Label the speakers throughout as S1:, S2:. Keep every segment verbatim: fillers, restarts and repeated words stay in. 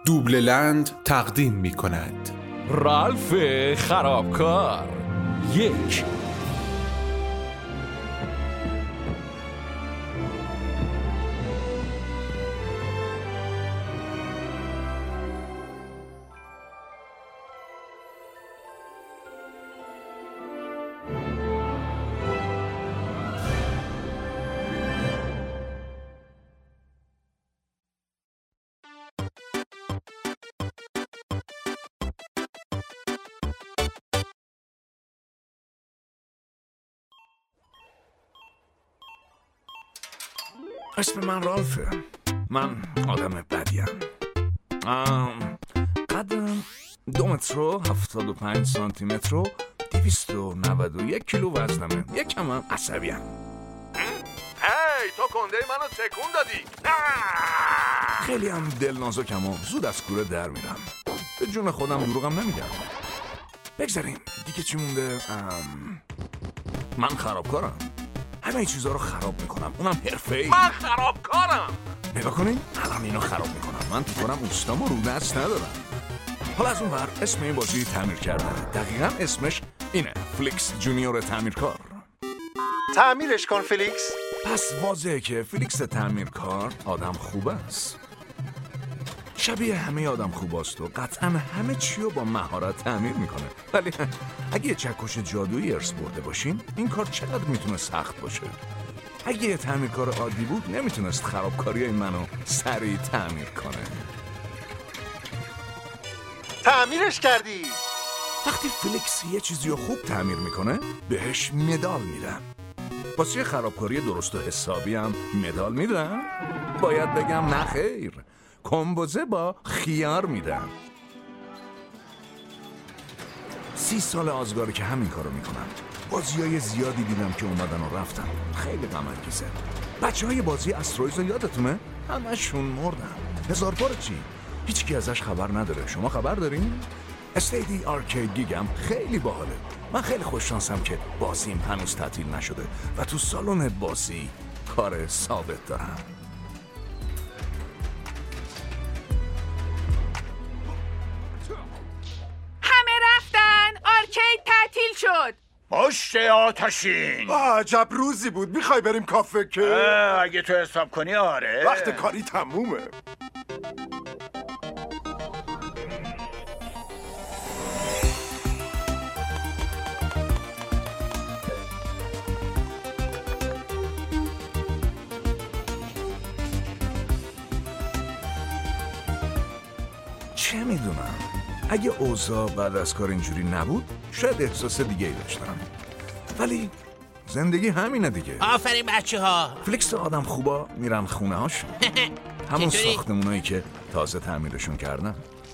S1: دوبله لند تقدیم می کند
S2: رالف خرابکار یک.
S3: اسم من رالفه. من آدم بدیم. قدم دو متر و هفتاد و پنج سانتی متر و دویست و نود و یک کیلو وزنمه. یکم هم عصبیم.
S4: هی تو کنده منو تکون دادی.
S3: خیلی هم دل نازکم و زود از کوره در میرم. به جون خودم دروغم نمیگم. بگذاریم دیگه چی مونده؟ ام... من خرابکارم. همه چیزا رو خراب میکنم، اونم حرفه‌ای.
S4: من خرابکارم.
S3: نگاه کنین الان اینو خراب میکنم. من تو کنم اوستامو رو دست ندارم. حالا از اون ور اسم این بازی تعمیر کردنه. دقیقا اسمش اینه، فلیکس جونیور تعمیرکار.
S4: تعمیرش کن فلیکس.
S3: پس واضحه که فلیکس تعمیرکار آدم خوب است. شبیه همه آدم خوب است و قطعا همه چی رو با مهارت تعمیر میکنه. ولی اگه یه چکش جادویی ارث برده باشین این کار چقدر میتونه سخت باشه. اگه یه تعمیرکار عادی بود نمیتونست خرابکاریای منو سریع تعمیر کنه.
S4: تعمیرش کردی.
S3: وقتی فلیکس یه چیزی رو خوب تعمیر میکنه بهش مدال میدن. واسه خرابکاری درست و حسابی هم مدال میدن؟ باید بگم نه خیر، کمبوزه با خیار میدن. سی سال آزگاره که همین کارو میکنم. بازیای زیادی دیدم که اومدن و رفتن. خیلی غم انگیزه. بچه های بازی استرویز رو یادتونه؟ همشون مردن. هزار بار چی؟ هیچکی ازش خبر نداره. شما خبر دارین؟ استیدی آرکید گیگم خیلی باحاله. من خیلی خوششانسم که بازیم هنوز تعطیل نشده و تو سالن بازی کار ثابت دارم.
S5: همه رفتن. آرکید تعطیل شد.
S6: باشه آتشین.
S4: عجب روزی بود. میخوای بریم کافه که؟
S6: اگه تو حساب کنی آره.
S4: وقت کاری تمومه.
S3: چه میدونم، اگه اوضاع بعد از کار اینجوری نبود شاید احساس دیگه ای داشتم، ولی زندگی همینه دیگه.
S7: آفرین بچه ها.
S3: فلیکس آدم خوبا میرن خونه هاشون. همون ساختمونایی که تازه تعمیرشون کردن.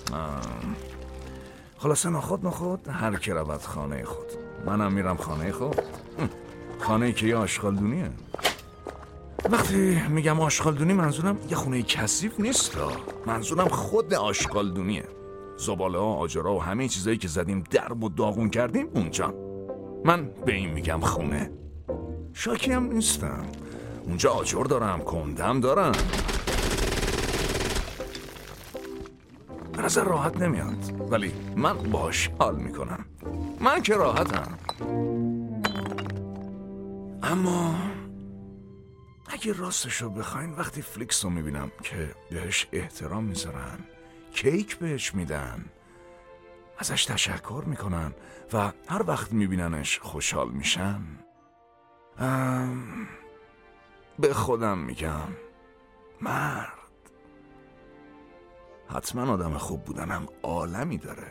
S3: خلاصه نخود نخود هر کی رود خانه خود. منم میرم خانه خود. خانه‌ای که یه آشغالدونیه. وقتی میگم آشغالدونی منظورم یه خونه کثیف نیست. منظورم خود آشغالدونیه. زباله ها، آجرها و همه چیزایی که زدیم درب و داغون کردیم اونجا. من به این میگم خونه. شاکی هم نیستم. اونجا آجر دارم، کندم دارم. به نظر راحت نمیاد، ولی من باش حال میکنم. من که راحتم. اما اگه راستشو بخواین وقتی فلیکس رو میبینم که بهش احترام میذارن، کیک بهش میدن، ازش تشکر میکنن و هر وقت میبیننش خوشحال میشن، ام... به خودم میگم مرد، حتما آدم خوب بودنم عالمی داره.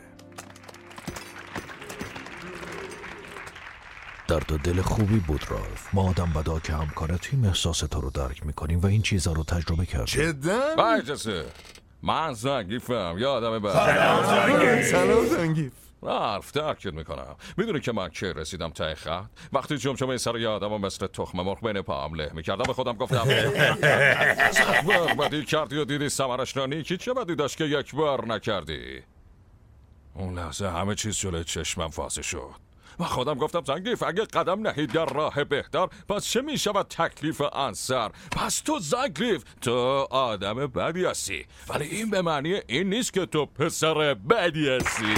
S8: درد و دل خوبی بود رالف. ما آدم بدا که همکارتیم احساس تو رو درک میکنیم و این چیزا رو تجربه کردیم.
S3: جدا؟
S2: برجسه من زنگیفم، یه آدم بر.
S3: سلام زنگیف. سلام زنگیف.
S2: رالف درکت میکنم. میدونی که من که رسیدم ته خط وقتی جمجمه سر یه آدم مثل تخم مرغ بین پاهم له میکردم به خودم گفتم صد بار بدی کردی و دیدی ثمرش را نیکی، چه بدی داشت که یک بار نکردی. اون لحظه همه چیز جلوی چشمم واضح شد. و خودم گفتم زنگلیف اگه قدم نهید در راه بهتر پس چه می شود تکلیف انصر؟ پس تو زنگلیف تو آدم بدی هستی، ولی این به معنی این نیست که تو پسر بدی هستی.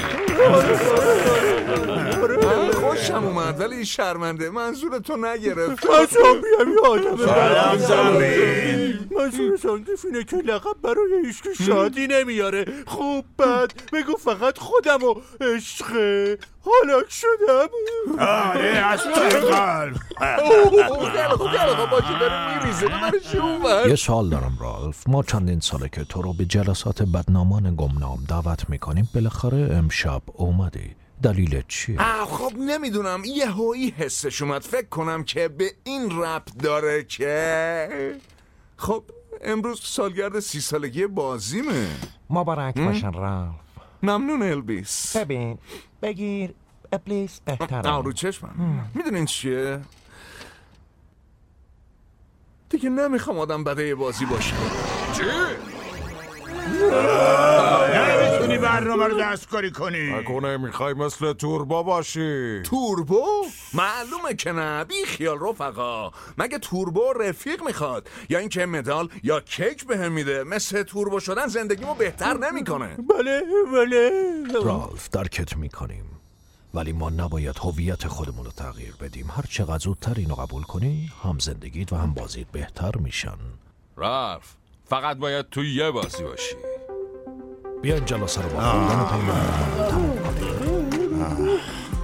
S3: خوشم اومد ولی شرمنده، منظور تو نگرفت.
S7: من زامبیم یه آدم
S6: سلام زامبی.
S7: منظور زنگلیف اینه که لقب برای هیچکی شادی نمیاره. خوب بد بگو فقط خودم و عشقه حالاک شدم.
S6: آره از ته قلب.
S8: یه سوال دارم رالف. ما چندین ساله که تو رو به جلسات بدنامان گمنام دعوت میکنیم، بالاخره امشب اومدی. دلیل چیه؟
S3: خب نمیدونم، یه هایی حسش اومد. فکر کنم که به این ربط داره که خب امروز سالگرد سی سالگی بازیمه.
S9: مبارک باشن رالف.
S3: ممنون البیس.
S9: ببین بگیر ابلیس بهتره.
S3: آه رو چشمم. میدونین چیه؟ دیگه نمیخوام آدم بده بازی باشه.
S2: چی؟
S6: نمیتونی برنامه رو دستکاری کنی.
S2: نکنه میخوای مثل توربو باشی؟
S3: توربو؟ معلومه که نه. بی خیال رفقا. مگه توربو رفیق میخواد یا اینکه مدال یا کیک بهم میده؟ مثل توربو شدن زندگیمو بهتر نمیکنه.
S7: بله بله
S8: رالف درکت میکنیم، ولی ما نباید هویت خودمون رو تغییر بدیم. هر چقدر زودتر اینو قبول کنی هم زندگیت و هم بازیت بهتر میشن.
S2: رالف فقط باید تو یه بازی باشی.
S8: بیاین جلسه رو با خوندن پیمان تمام کنیم.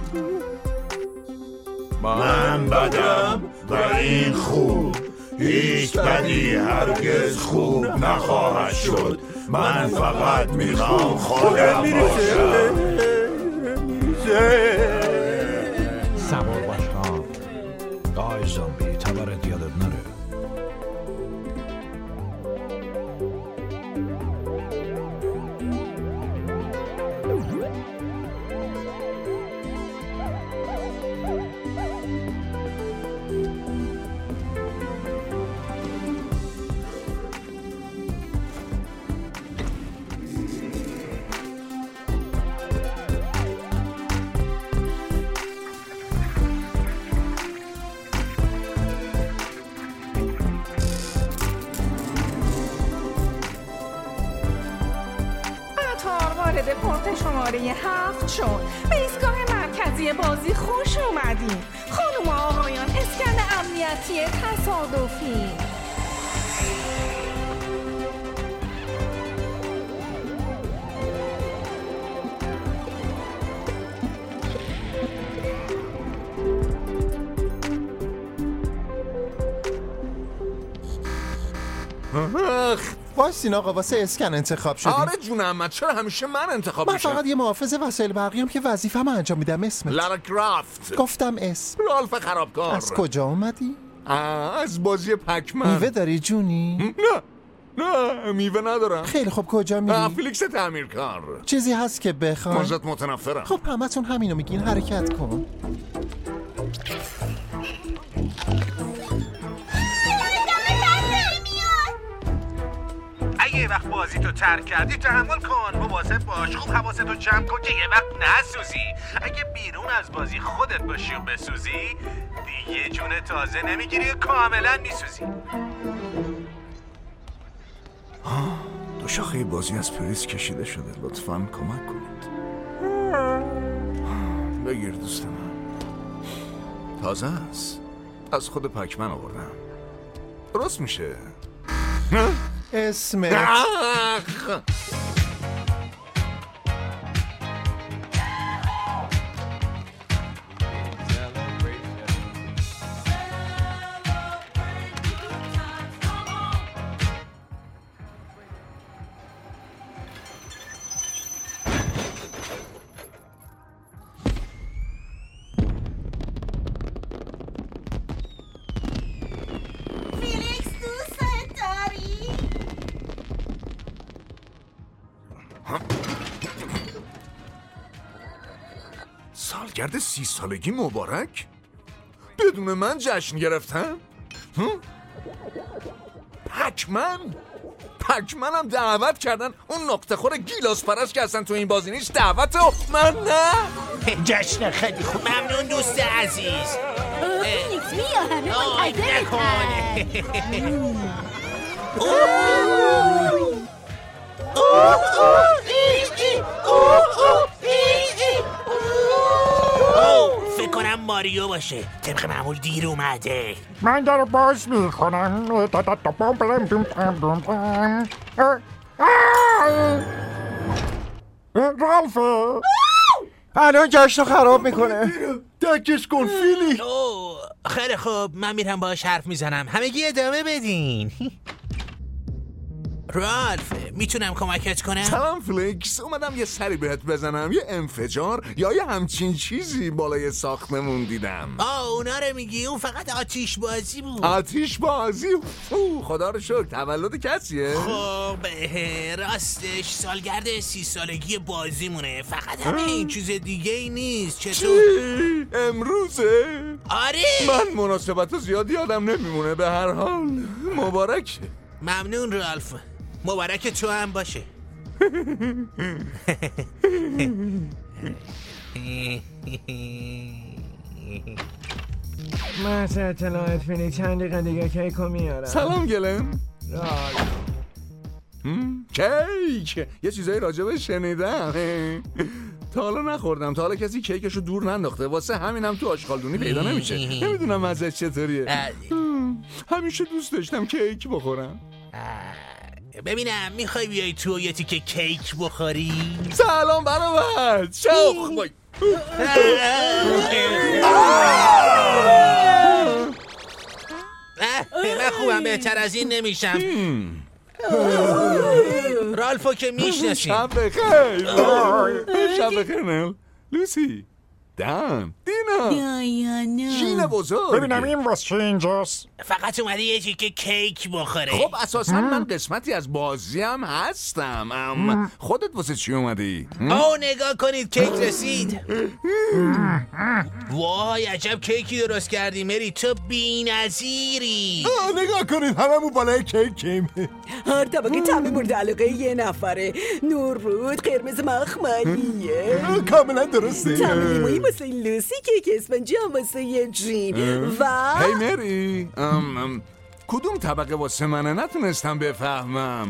S6: من بدم و این خوب، هیچ بدی هرگز خوب نخواهد شد. من فقط میخوام خودم باشم.
S9: صبور باش رالف.
S8: آی زامبی تبرت یادت نره.
S5: وارد پورت شماره هفت شد. به ایستگاه مرکزی بازی خوش اومدین. خانم و آقایان، اسکن امنیتی تصادفی.
S7: وایسین آقا، واسه اسکن انتخاب شدیم.
S3: آره جون احمد، چرا همیشه من انتخاب
S7: من
S3: میشم؟
S7: فقط یه محافظ وسایل برقیام که وظیفه‌مو انجام میدم. اسمت؟
S3: لارا کرافت.
S7: گفتم اسم.
S3: رالف خرابکار.
S7: از کجا اومدی؟
S3: از بازی پکمن.
S7: میوه داری جونی؟
S3: نه نه میوه ندارم.
S7: خیلی خب کجا میری؟
S3: فیلیکس تعمیرکار.
S7: چیزی هست که بخوای؟
S3: ازت متنفرم.
S7: خب همتون همینو میگین، حرکت کن.
S10: اگه یه وقت بازی تو ترک کردی تحمل کن، مواظب باش، خوب حواستو جمع کن که یه وقت نسوزی. اگه بیرون از بازی خودت باشی و بسوزی دیگه جون تازه نمیگیری و کاملا میسوزی.
S3: دو شاخه بازی از پریز کشیده شده، لطفاً کمک کنید. بگیر دوست من، تازه است، از خود پکمن آوردم. درست میشه.
S7: اسمت؟
S3: سالگرد سی سالگی مبارک؟ بدون من جشن گرفتن؟ پکمن؟ پکمنم دعوت کردن، اون نقطه خور گیلاس پرست که اصلا تو این بازی نیست دعوته و من نه.
S10: جشن خیلی خوب. ممنون دوست عزیز.
S11: فیلیکس بیا همه
S10: فکر کنم ماریو باشه. طبق معمول دیر اومده.
S12: من در باز میکنم. رالف
S7: الان جشن خراب میکنه. دکش کن فیلی.
S10: اوه خیلی خوب، من میرم باهاش حرف میزنم. همگی ادامه بدین. رالف میتونم کمکت کنم؟
S3: سلام فلیکس، اومدم یه سری بهت بزنم. یه انفجار یا یه همچین چیزی بالای ساختمون دیدم.
S10: آه اونا رو میگی؟ اون فقط آتیش بازی بود.
S3: آتیش بازی؟ اوه خدا رو شکر. تولد کسیه؟
S10: خب راستش سالگرد سی سالگی بازیمونه. فقط همه این چیز دیگه ای نیست. چطور؟
S3: چی؟ امروزه؟
S10: آره
S3: من مناسبت زیادی یادم نمیمونه. به هر حال مبارک.
S10: ممنون رالف. مبارک تو هم باشه.
S13: محض اطلاعات فیلی چند دقیقه دیگه کیکو میارم.
S3: سلام گلن. کیک یه چیزایی راجبش شنیدم. تا حالا نخوردم. تا حالا کسی کیکشو دور ننداخته. واسه همینم تو آشغالدونی پیدا نمیشه. نمیدونم ازش چطوریه. همیشه دوست داشتم کیک بخورم.
S10: ببینم میخوای بیای تو یه تیکه کیک بخوری؟
S3: سلام برابر. شوخ بای.
S10: من خوبم، بهتر از این نمیشم. رالفو که میشناسی.
S3: شب بخیر. شب بخیر نل. لوسی، دم، دینا،
S11: دایانا،
S3: جین بزرگ.
S12: ببینم این واسه چه اینجاست؟
S10: فقط اومده یه تیکه کیک بخوره.
S3: خب اساسا من قسمتی از بازیم هستم. ام خودت واسه چی اومدی؟
S10: آو نگاه کنید کیک رسید. وای عجب کیکی درست کردی مری، تو بی‌نظیری.
S7: نگاه کنید هممون بالای کیکیم.
S14: هر طبقه طعمی مورد علاقه یه نفره. نور بود، قرمز مخملیه.
S7: کاملا درسته.
S14: طعم لیمویی واسه لوسی، کیک اسفنجی هم واسه یه جین. و
S3: هی مری، ام ام کدوم طبقه واسه منه؟ نتونستم بفهمم.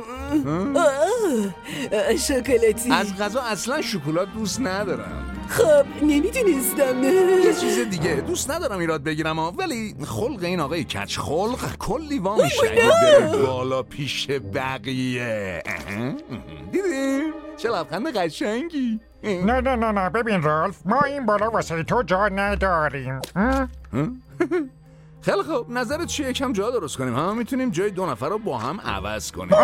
S14: شکلاتی.
S3: از غذا اصلا شکلات دوست ندارم.
S14: خب نمیدونستم.
S3: یه چیز دیگه دوست ندارم ایراد بگیرم ها، ولی خلق این آقای کچ خلق کلی وا میشه اگه بره بالا پیش بقیه. دیدی؟ چه لبخند قشنگی.
S12: نه نه نه نه ببین رالف، ما این بالا واسه تو جا نداریم.
S3: خیلی خوب، نظرت چیه یکم جا درست کنیم؟ ها میتونیم جای دو نفر رو با هم عوض کنیم.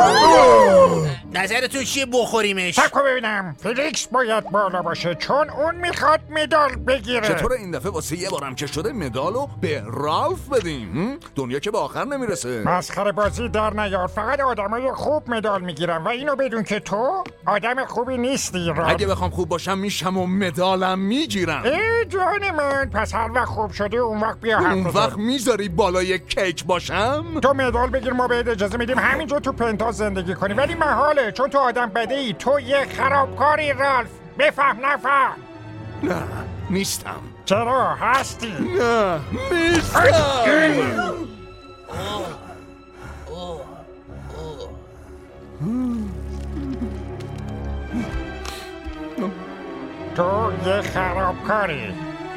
S10: نظرتون چیه بخوریمش؟
S12: تکو ببینم. فیلیکس باید بالا باشه چون اون میخواد مدال بگیره.
S3: چطور این دفعه واسه یه بارم که شده مدالو به رالف بدیم؟ دنیا که به آخر نمیرسه.
S12: مسخره بازی در نیار. فقط آدمای خوب مدال میگیرن و اینو بدون که تو آدم خوبی نیستی رالف.
S3: اگه بخوام خوب باشم میشم و مدالم میگیرم.
S12: ای جان من، پس هر وقت خوب شده اون وقت بیا حرف
S3: اون وقت میذاری بالای کیک باشم؟
S12: تو مدال بگیر، ما بهت اجازه میدیم همینجا تو پنتاز زندگی کنی، ولی محاله چون تو آدم بده ای. تو یه خرابکاری رالف. بفهم نفهم.
S3: نه نیستم.
S12: چرا هستی؟
S3: نه نیستم.
S12: تو یه خرابکاری.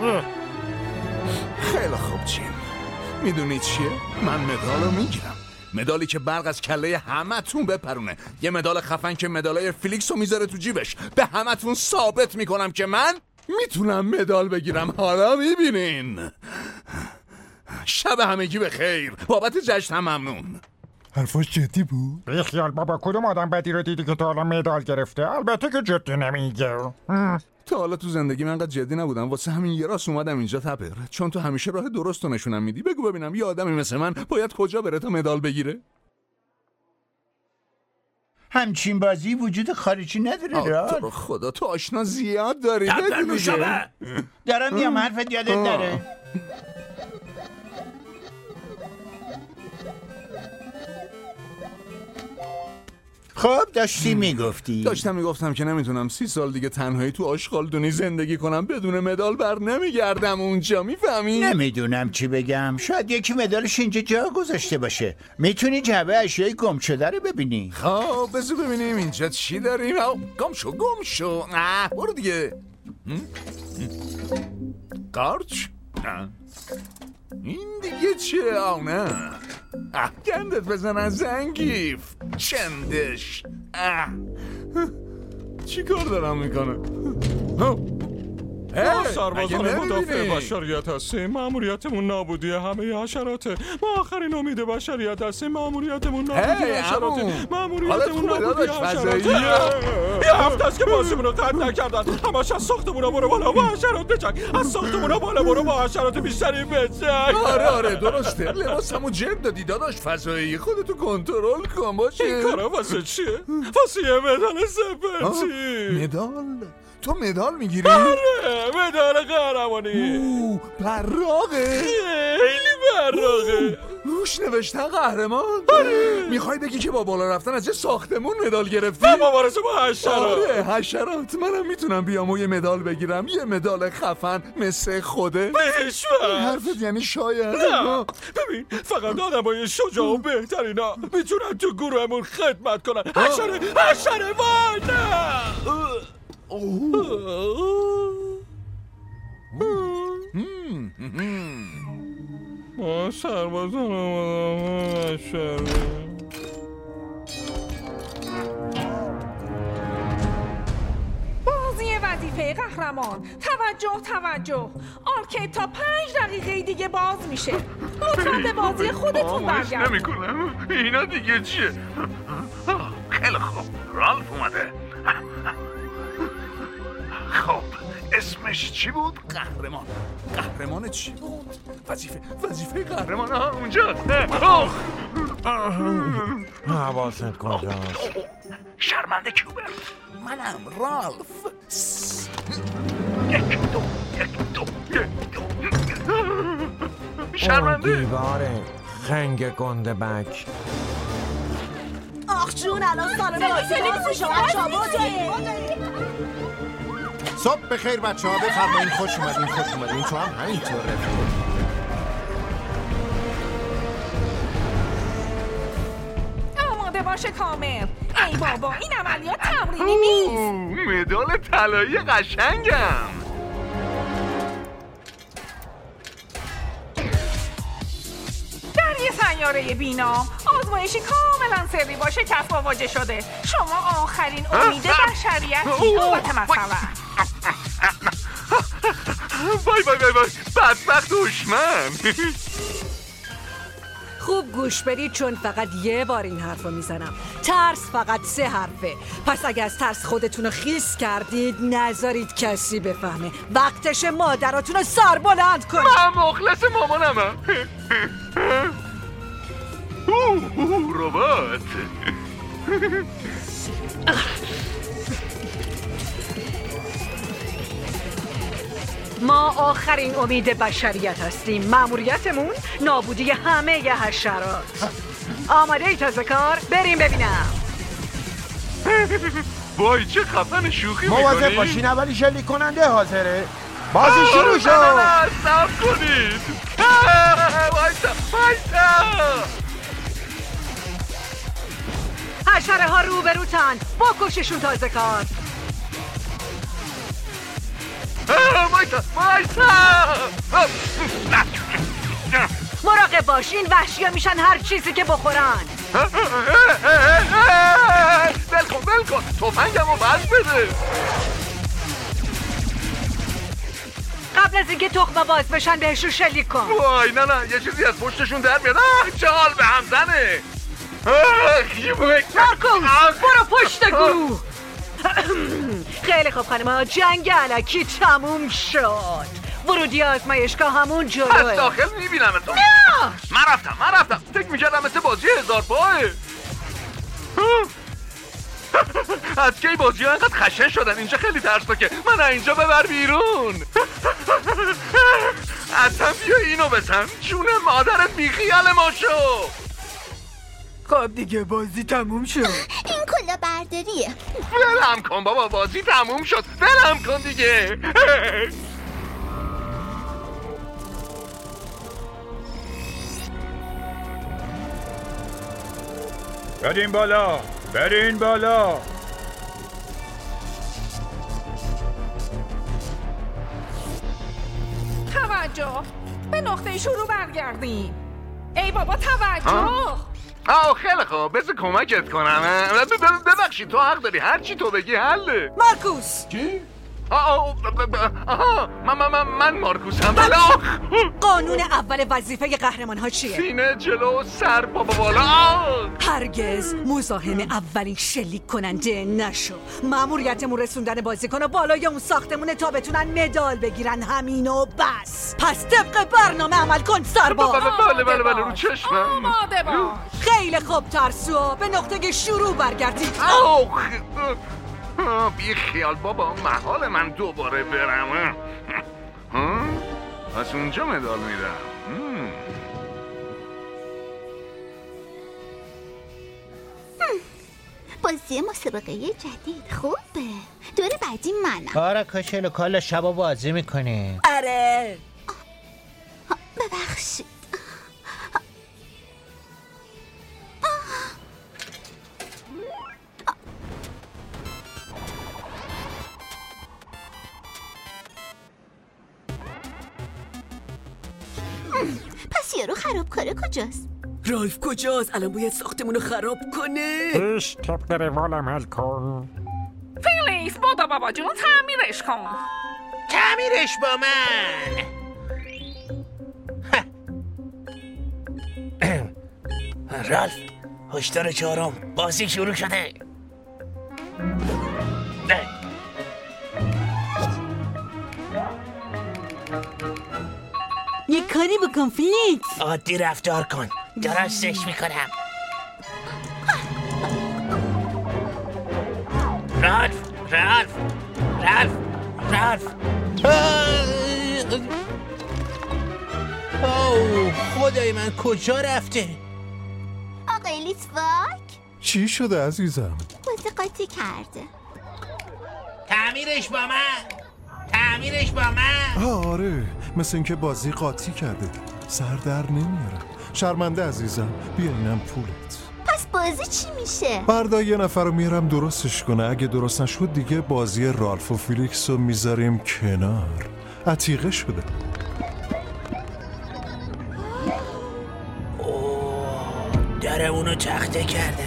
S3: خیلی خوب جیم، میدونی چیه؟ من مدالو میگیرم. مدالی که برق از کله همتون بپرونه. یه مدال خفن که مدالای فیلیکس رو میذاره تو جیبش. به همتون ثابت میکنم که من میتونم مدال بگیرم. حالا میبینین. شب همگی به خیر. بابت جشن هم ممنون.
S7: حرفاش جدی بود؟
S12: بیخیال بابا، کدوم آدم بدی رو دیدی که تا حالا مدال گرفته؟ البته که جدی نمیگه.
S3: تا حالا تو زندگی من انقدر جدی نبودم. واسه همین یه راست اومدم اینجا تپر، چون تو همیشه راه درست رو نشونم میدی. بگو ببینم یه آدمی مثل من باید کجا بره تا مدال بگیره؟
S6: همچین بازی وجود خارجی نداره را.
S3: تو رو خدا تو آشنا زیاد داری.
S6: بگو دیگه. دارم میام حرفت یادت نره. خب داشتی میگفتی
S3: داشتم میگفتم که نمیتونم سی سال دیگه تنهایی تو آشغالدونی زندگی کنم بدون مدال بر نمیگردم اونجا، میفهمی؟
S6: نمیدونم چی بگم. شاید یکی مدالش اینجا جا گذاشته باشه. میتونی جعبه اشیای گم شده رو ببینی.
S3: خب بذار ببینیم اینجا چی داریم. گم شو گم شو. نه برو دیگه. قارچ؟ این دیگه چیه؟ آه نه گندت بزنن زنگیف چندش. چی کار دارم میکنه؟
S2: ما سربازان مدافع بشریت هستیم. مأموریتمون نابودی همه حشراته. ما آخرین امید بشریت هستیم. مأموریتمون نابودی حشراته. مأموریتمون نابودی حشراته. یه هفته است که بازیمون رو قطع نکردن. همش از ساختمون برو بالا با حشرات بجنگ. از ساختمون بالا برو با حشرات بیشتری بجنگ.
S3: آره آره درسته. لباسمو جرد دادی داداش فضایی. خودتو کنترل کن باشه.
S2: این کارا واسه چیه؟ واسه یه مدال سپرتی.
S3: مدال؟ تو مدال میگیری؟
S2: آره مدال قهرمانی.
S3: اوه براقه.
S2: خیلی براقه.
S3: روش نوشتن قهرمان.
S2: آره
S3: میخوای بگی که با بالا رفتن از یه ساختمون مدال گرفتی؟
S2: با مبارزه با حشرات.
S3: آره حشرات. منم میتونم بیام و یه مدال بگیرم. یه مدال خفن مثل خوده.
S2: بهش
S3: حرفت یعنی شاید.
S2: نه ببین فقط آدمای شجاع و بهترینا میتونن تو گروهمون خدمت کنن. حشره حشره وای نه. ما سربازان آمدن حشره.
S5: بازی وظیفه قهرمان. توجه توجه. آرکید تا پنج دقیقه دیگه باز میشه. لطفاً به بازی خودتون برگردید.
S4: نمی‌کنم. اینا دیگه چیه؟ خیلی خوب. رالف اومده. خب اسمش چی بود؟
S3: قهرمان. قهرمان چی بود؟ وظیفه وظیفه قهرمان
S4: ها اونجا.
S9: حواست کجاست؟
S4: شرمنده کیوبرت.
S3: منم رالف.
S4: یک دو یک دو یک دو. شرمنده.
S9: دیواره خنگ گنده بک.
S14: آخ جون الان سال بازی شما شما
S12: صبح بخیر بچه ها. بفرمایین خوش اومدین خوش اومدین. تو هم همینطوره.
S5: آماده باشه کامل. ای بابا این عملیات تمرینی نیست.
S4: مدال طلایی قشنگم.
S5: در یه سیاره بینام آزمایشی کاملا سری با شکست مواجه شده. شما آخرین امید بشریتی. بابت مثلا
S4: وای وای وای وای بدبخت دشمن.
S14: خوب گوش بدید چون فقط یه بار این حرف رو میزنم. ترس فقط سه حرفه. پس اگه از ترس خودتون رو خیس کردید نذارید کسی بفهمه. وقتش مادراتون رو سر بلند کنید.
S4: من مخلص مامانمم. اوه ربات.
S14: ما آخرین امید بشریت هستیم. مأموریتمون نابودی همه ی حشرات. آماده ای تازه کار؟ بریم ببینم.
S4: وای چه خفن شوخی میکنی.
S12: مواظب باشین اولی شلیک کننده حاضره. بازی شروع شد.
S4: نه صبر کنید. وایسا وایسا.
S14: حشره ها روبروتن. بکششون تازه کار.
S4: وایسا وایسا.
S14: مراقب باشین وحشی ها میشن هر چیزی که بخورن.
S4: بل کن بل کن. تفنگم رو بس بده.
S14: قبل از اینکه تخمه باز بشن بهشون شلیک کن.
S4: وای نه نه یه چیزی از پشتشون در میاد. چه حال به هم زنه.
S14: مارکوس برو پشت گروه. خیلی خوب خانم ها جنگ علکی تموم شد. ورودی آزمایشگاه همون جلوه.
S4: از داخل میبینم تو.
S14: نه
S4: من رفتم من رفتم. فکر میکردم مثل بازی هزار پاه. از کی بازی ها اینقدر خشن شدن؟ اینجا خیلی ترسناکه. من اینجا ببر بیرون. اصلا بیا اینو بزن. جون مادرت بیخیال ما شو.
S13: خب دیگه بازی تموم شد.
S11: این کلا نگهداریه.
S4: ولم کن بابا، بازی تموم شد. ولم کن دیگه.
S6: برین بالا، برین بالا.
S5: توجه، به نقطه شروع برگردیم. ای بابا توجه.
S4: آه خیلی خوب، بذار کمکت کنم. ببخشید تو حق داری، هر چی تو بگی حله.
S14: مارکوس.
S4: چی؟ آه آه من من من مارکوسم. بله.
S14: قانون اول وظیفه قهرمان ها چیه؟
S4: سینه جلو، سر بابا بالا.
S14: هرگز مزاحم اولین شلیک کننده نشو. ماموریتمون رسوندن بازیکن‌ها بالای اون ساختمونه تا بتونن مدال بگیرن، همین و بس. پس طبق برنامه عمل کن سرباز.
S4: بله بله بله رو چشمم.
S5: آماده باش.
S14: خیلی خوب ترسو، به نقطه شروع برگردید.
S4: بی خیال بابا، محال من دوباره برم. ها؟ پس اونجا مدال میدم.
S11: بازی مسابقه جدید خوبه. دور بعدی منم.
S6: آره کاشلو کالا شبا بازی میکنه.
S14: آره.
S11: ببخشید. پس یارو خرابکاره کجاست؟
S14: رالف کجاست؟ الان باید ساختمونو خراب کنه.
S12: ایش طبق روال عمل کن.
S5: فیلیکس بودا بابا جون تعمیرش کن.
S10: تعمیرش با من. رالف هشدار چهارم، بازی شروع شده.
S11: یه کاری بکن فیلیکس.
S10: عادی رفتار کن، درستش میکنم. رالف رالف رالف رالف اوه خدای من کجا رفته؟
S11: آقای لیتواک
S1: چی شده عزیزم؟
S11: بازی قاطی کرده.
S10: تعمیرش با من، تعمیرش با من.
S1: آره مثل اینکه بازی قاطی کرده، سر در نمیارم. شرمنده عزیزم، بیا اینم پولت.
S11: پس بازی چی میشه؟
S1: فردا یه نفر رو میارم درستش کنه. اگه درست نشد دیگه بازی رالف و فیلیکس رو میذاریم کنار. عتیقه شده.
S10: اوه در اونو تخته کرده.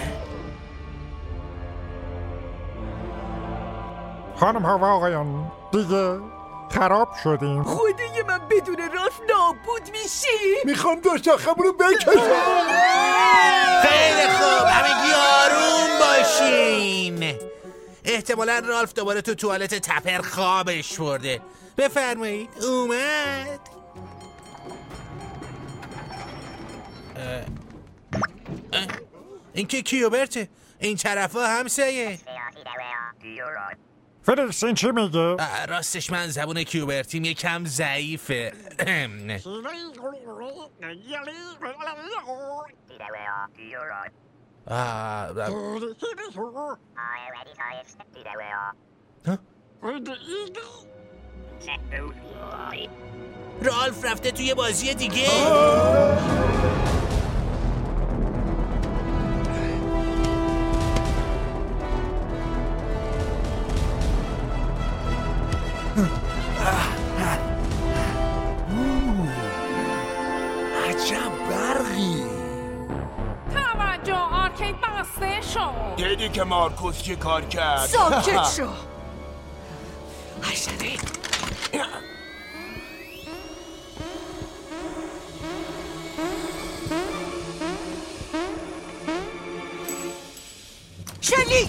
S12: خانم ها و آقایان دیگه خراب شدیم.
S14: خدای من بدون رالف نابود میشی.
S1: میخوام دو شاخمون رو بکشم.
S10: خیلی خوب، همگی آروم باشین. احتمالا رالف دوباره تو توالت تپر خوابش برده. بفرمایید اومد. این که کیوبرته، این طرفا همسایه.
S12: فیلیکس این چی میگه؟
S10: راستش من زبون کیوبرتیم یکم ضعیفه. رالف رفته توی بازی دیگه.
S3: عجب برقی.
S5: توجه، آرکید بسته شد.
S3: دیدی که مارکوس چی کار کرد؟
S14: ساکت شو. هشتری شلیک.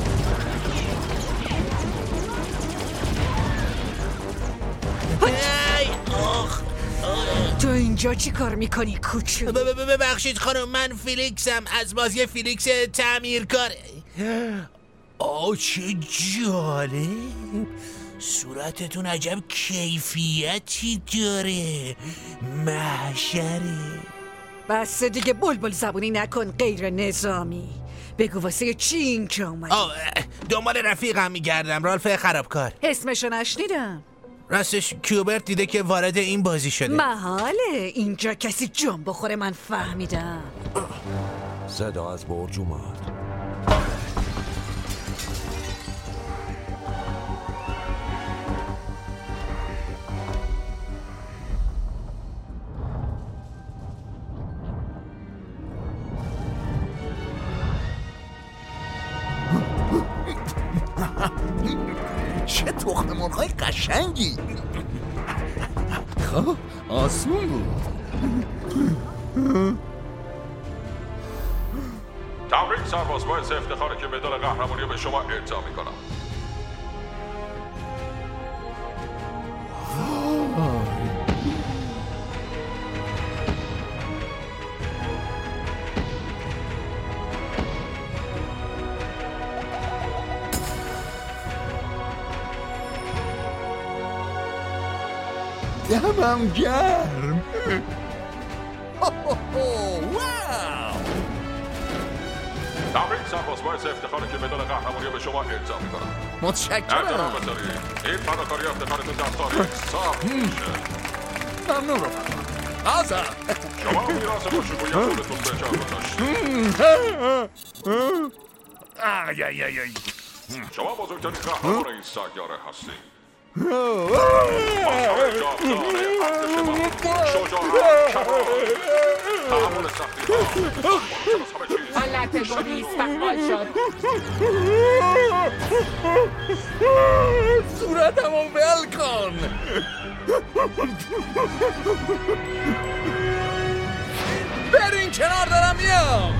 S14: تو اینجا چی کار میکنی کوچو؟
S10: ببخشید خانم، من فیلیکسم، از بازی فیلیکس تعمیرکار. آه چه جالب، صورتتون عجب کیفیتی داره، محشره.
S14: بس دیگه بلبل زبونی نکن غیر نظامی. بگو واسه چی این که اومدی؟
S10: دنبال رفیقم میگردم، رالف خرابکار.
S14: اسمشو نشنیدم.
S10: راستش کیوبرت دیده که وارد این بازی شده.
S14: محاله اینجا کسی جون بخوره، من فهمیدم.
S8: صدا از برج اومد.
S3: چه تخم مرغای قشنگی. خب آسون بود.
S2: تبریک سرباز، باعث افتخاره که مدال قهرمانی رو به شما اعطا میکنم.
S3: دمم گرم.
S2: تبریک سرباز، باعث افتخاره که مدال قهرمانی رو به شما اعطا میکنم.
S3: متشکرم.
S2: احترام بذارید. این فداکاری افتخارتون در تاریخ ثبت میشه.
S3: ممنون رفقا. آزا
S2: شما میراث خوشگویی خودتون به جا گذاشتید.
S3: آی آی آی آی.
S2: شما بزرگترین قهرمان این سیاره هستید.
S5: حالت گلی استقبال شد.
S3: صورتمو ول کن. برین کنار، دارم میام.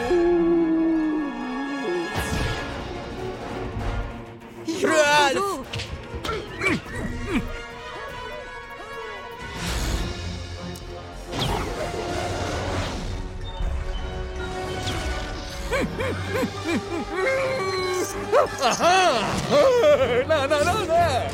S3: رالف نه نه نه نه.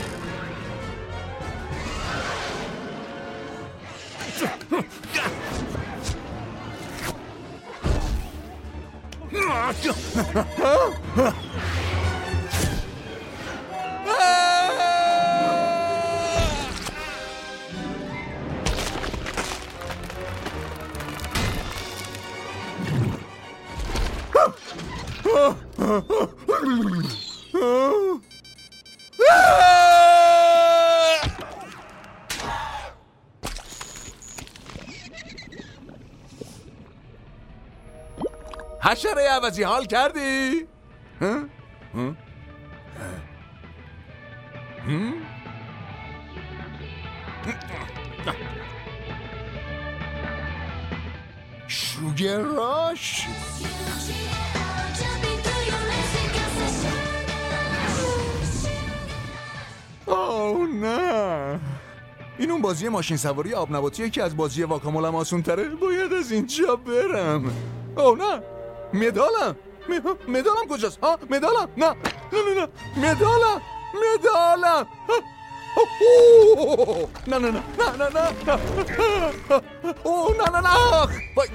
S3: حشره عوضی حال کردی؟ ها؟ ها؟ شوگر راش؟ اوه نه، این اون بازی ماشین سواری آب نباتیه که از بازی واکامولم آسون تره. باید از اینجا برم. اوه نه، مدالم مدالم کجاست؟ ها مدالم؟ نه نه نه نه مدالم مدالم نه نه نه نه نه نه اوه نه نه نه وای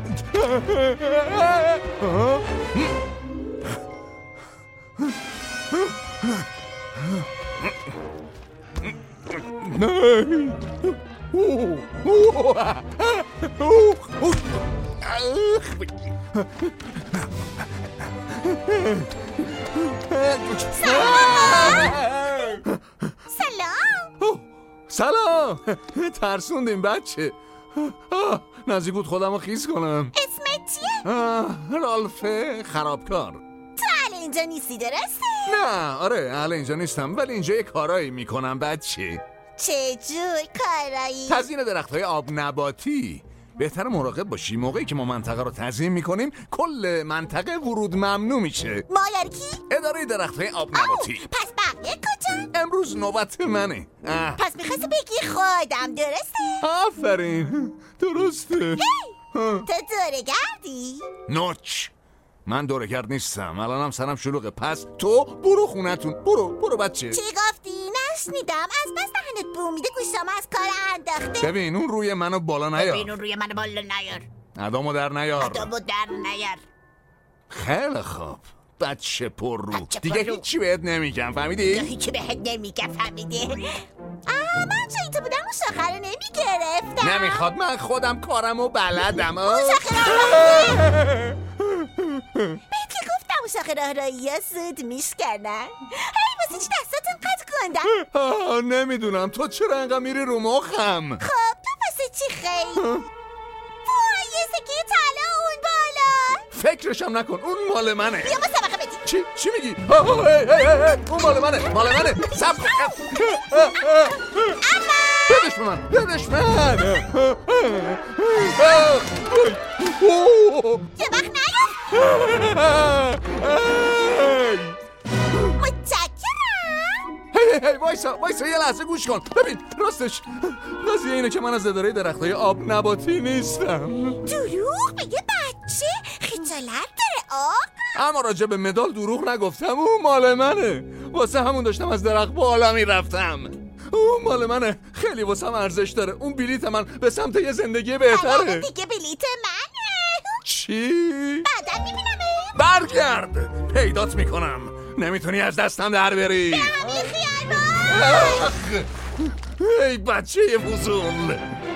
S11: سلام.
S3: سلام. ترسوندیم بچه. نزدیک بود خودم رو خیس کنم.
S11: اسمت چیه؟
S3: رالف خرابکار.
S11: تو اهل اینجا نیستی درسته؟
S3: نه آره اهل اینجا نیستم، ولی اینجا یه کارایی میکنم بچه.
S11: چه جور کارایی؟
S3: تزیین درخت‌های آب نباتی. بهتر مراقب باشی، موقعی که ما منطقه رو تزیین میکنیم کل منطقه ورود ممنوع میشه.
S11: مایار کی؟
S3: اداره درخت‌های آب نباتی.
S11: پس بقیه کجا؟
S3: امروز نوبت منه. اه.
S11: پس میخواستی بگی خودم درسته؟
S3: آفرین درسته.
S11: هی! تو دوره گردی؟
S3: نوچ، من دوره‌گرد نیستم، الانم سرم شلوغه. پس تو برو خونتون. برو برو بچه.
S11: چی گفتی؟ نشنیدم. از بس دهنت بو میده گوشام از کار انداخته.
S3: ببین اون روی منو بالا نیار.
S11: ببین اون روی منو بالا نیار.
S3: ادامو در نیار.
S11: ادامو در نیار.
S3: خیلی خوب بچه پر رو دیگه هیچی بهت نمیگم فهمیدی؟
S11: هیچی بهت نمیگم فهمیدی؟ آه من جایی تو بودم اون شاخه رو نمیگرفتم.
S3: نمیخواد من خودم کارمو بلدم.
S11: اون شاخه راه بهت که گفتم اون شاخه راه راهی ها زود میشکنن. هی واسه چی دستاتون قد کندن؟
S3: نمیدونم تو چرا انقدر میری رو مخم؟
S11: خب تو واسه چی خیلی؟ وای یه سکه طلا اون بالا.
S3: فکرشم نکن اون مال منه.
S11: بیا مسابقه بدی.
S3: چی؟ چی میگی؟ اون مال منه مال منه سب کن. بدش من بدش من
S11: یه وقت نیاد. متشکرم.
S3: هی هی وایسا وایسا یه لحظه گوش کن. ببین راستش قضیه اینه که من از اداره درختای آب نباتی نیستم.
S11: دروغ بگه بچه خجالت داره آقا.
S3: اما راجع به مدال دروغ نگفتم اون مال منه. واسه همون داشتم از درخت بالا میرفتم. اون مال منه خیلی واسم ارزش داره. اون بلیت من به سمت یه زندگی بهتره.
S11: دیگه بلیت منه.
S3: چی؟
S11: بعدا میبینمه.
S3: برگرد پیدات میکنم. نمیتونی از دستم در بری.
S11: به همین خیال
S3: ای بچه فضول.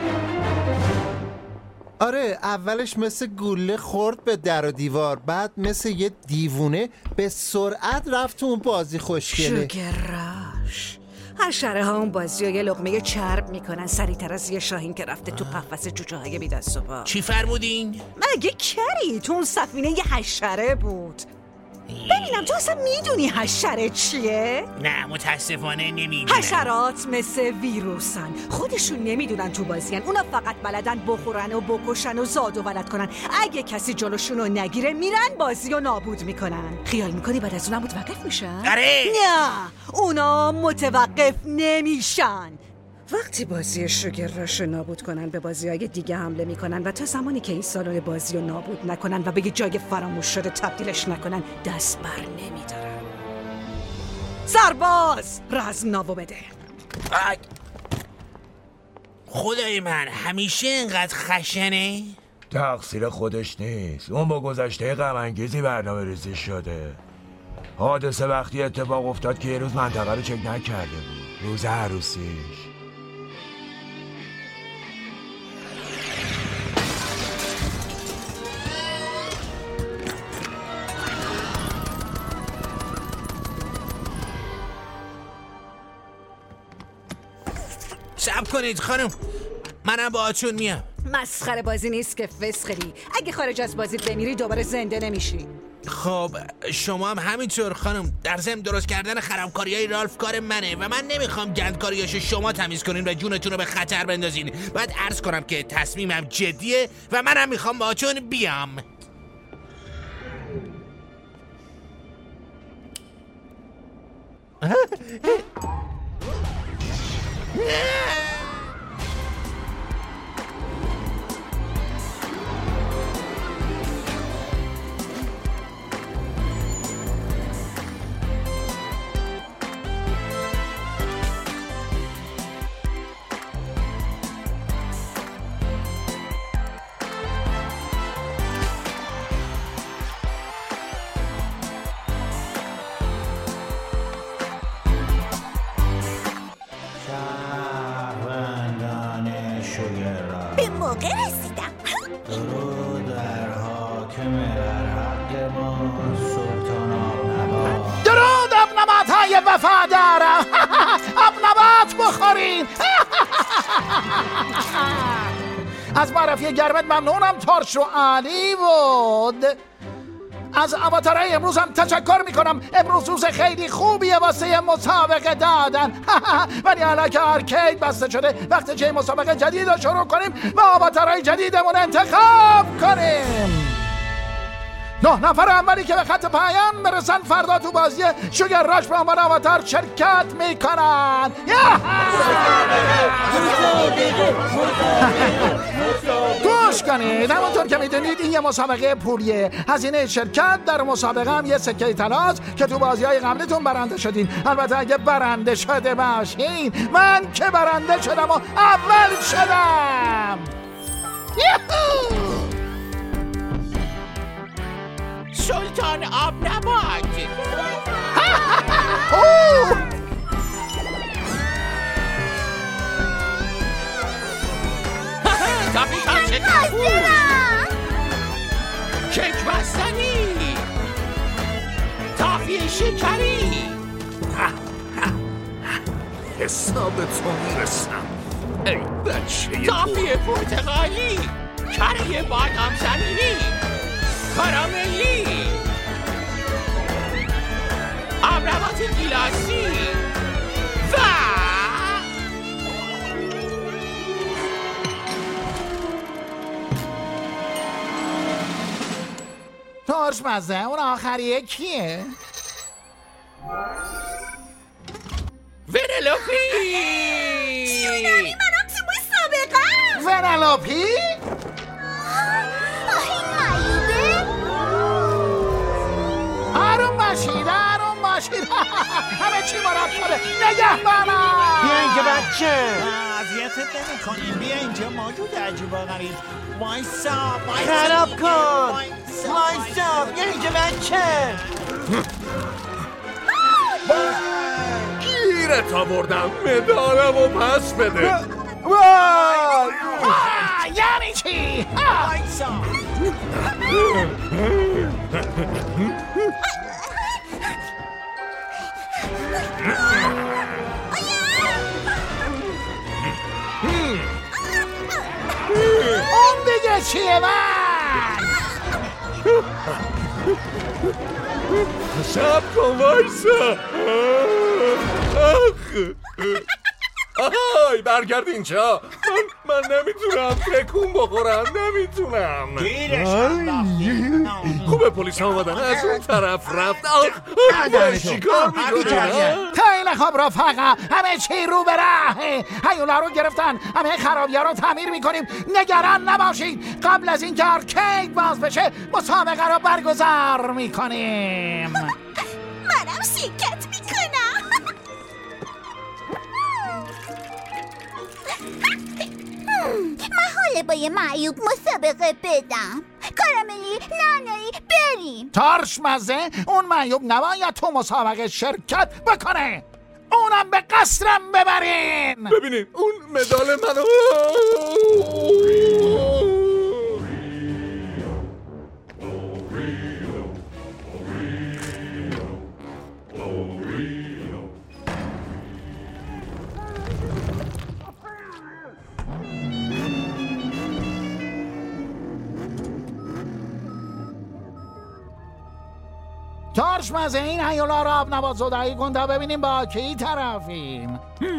S15: آره اولش مثل گوله خورد به در و دیوار، بعد مثل یه دیوونه به سرعت رفت تو اون بازی خوشگله.
S14: شگراش حشره ها اون بازی رو یه لقمه چرب میکنن سریعتر از یه شاهین که رفته تو قفس جوجه های بی دست و پا.
S10: چی فرمودین؟
S14: مگه کری تو اون سفینه یه حشره بود. ببینم تو اصلا میدونی حشره چیه؟
S10: نه متاسفانه نمیدونم.
S14: حشرات مثل ویروسن، خودشون نمیدونن تو بازیان. اونا فقط بلدن بخورن و بکشن و زاد و ولد کنن. اگه کسی جلوشون رو نگیره میرن بازی رو نابود میکنن. خیال میکنی بعد از اونا متوقف میشن؟
S10: آره.
S14: نه اونا متوقف نمیشن. وقتی بازی شوگرراش رو نابود کنن به بازی های دیگه حمله میکنن و تا زمانی که این سالن بازی رو نابود نکنن و به یه جای فراموش شده تبدیلش نکنن دست بر نمیدارن. سرباز رزم ناو بده.
S10: خدای من همیشه اینقدر خشنه؟
S9: تقصیر خودش نیست، اون با گذشته غم انگیزی برنامه ریزی شده. حادثه وقتی اتفاق افتاد که یه روز منطقه رو چک نکرده بود، روز عروسیش.
S10: صبر کنید خانم منم با آتون میام.
S14: مسخره بازی نیست که فسخری. اگه خارج از بازی بمیری دوباره زنده نمیشی.
S10: خب شما هم همینطور خانم. در ضمن درست کردن خرابکاریای رالف کار منه و من نمیخوام گندکاریاشو شما تمیز کنین و جونتون رو به خطر بندازین. باید عرض کنم که تصمیمم جدیه و منم میخوام با آتون بیام.
S11: به موقع رسیدم.
S6: درود در حاکم در حق ما سلطان آبنبات.
S16: درود آبنبات های وفادارم. آبنبات بخورین. از معرفی گرمت ممنونم. ترش و عالی بود. از آواتارهای امروز هم تشکر میکنم. امروز روز خیلی خوبیه واسه مسابقه دادن. ولی حالا که آرکید بسته شده وقتی که مسابقه جدید رو شروع کنیم و آواتارهای جدیدمون انتخاب کنیم. نه نفر اولی که به خط پایان برسن فردا تو بازی شوگرراش به عنوان آواتار شرکت میکنن. گوش کنید، همونطور که میدونید این یه مسابقه پولیه. هزینه شرکت در مسابقه هم یه سکه طلاست که تو بازی های قبلیتون برنده شدین. البته اگه برنده شده باشین. من که برنده شدم و اول شدم.
S17: سلطان آب نبات. کاپیتان شکرفروش، کیک بستنی، تافی شکری.
S3: حساب تو میرسم ای بچه
S17: تافی پرتقالی، کره بادام زمینی، کاراملی، آبنبات گیلاسی و
S16: ترش مزه. اون آخریه کیه؟
S17: ونلوپی.
S11: چیونانی منم تو مسابقه.
S16: ونلوپی؟
S11: آه این معیوبه.
S16: آروم باشید آروم باشید. همه چی مرتبه. نگهبانم.
S6: بیا اینجا بچه. اذیتت نمی کنیم. بیا اینجا موجود عجیب و غریب. وایسا وایسا
S15: خراب کن.
S6: وایسا بیا اینجا بچه.
S3: گیرت آوردم. مدالم و پس بده.
S16: یعنی چی؟
S6: وایسا.
S16: اون دیگه چیه من؟
S3: شب کن وایسا. آهای برگرد اینجا. من من نمیتونم تکون بخورم. نمیتونم. خوبه پلیس ها آمدن از اون طرف رفت. آخ چیکار میکنه؟
S16: خیلی خوب رفقا، همه چی رو به ره. هیولا رو گرفتن، همه خرابی ها رو تعمیر میکنیم. نگران نباشید. قبل از اینکه آرکید باز بشه مسابقه رو برگزار میکنیم.
S11: منم شرکت میکنم. محاله با یه معیوب مسابقه بدم. کاراملی نانایی بریم.
S16: ترش مزه، اون معیوب نباید تو مسابقه شرکت بکنه. اونم به قصرم ببرین.
S3: ببینین اون مدال منو.
S16: ترش مزه، این هیولا رو آب نبات زدایی کن تا ببینیم با کی طرفیم.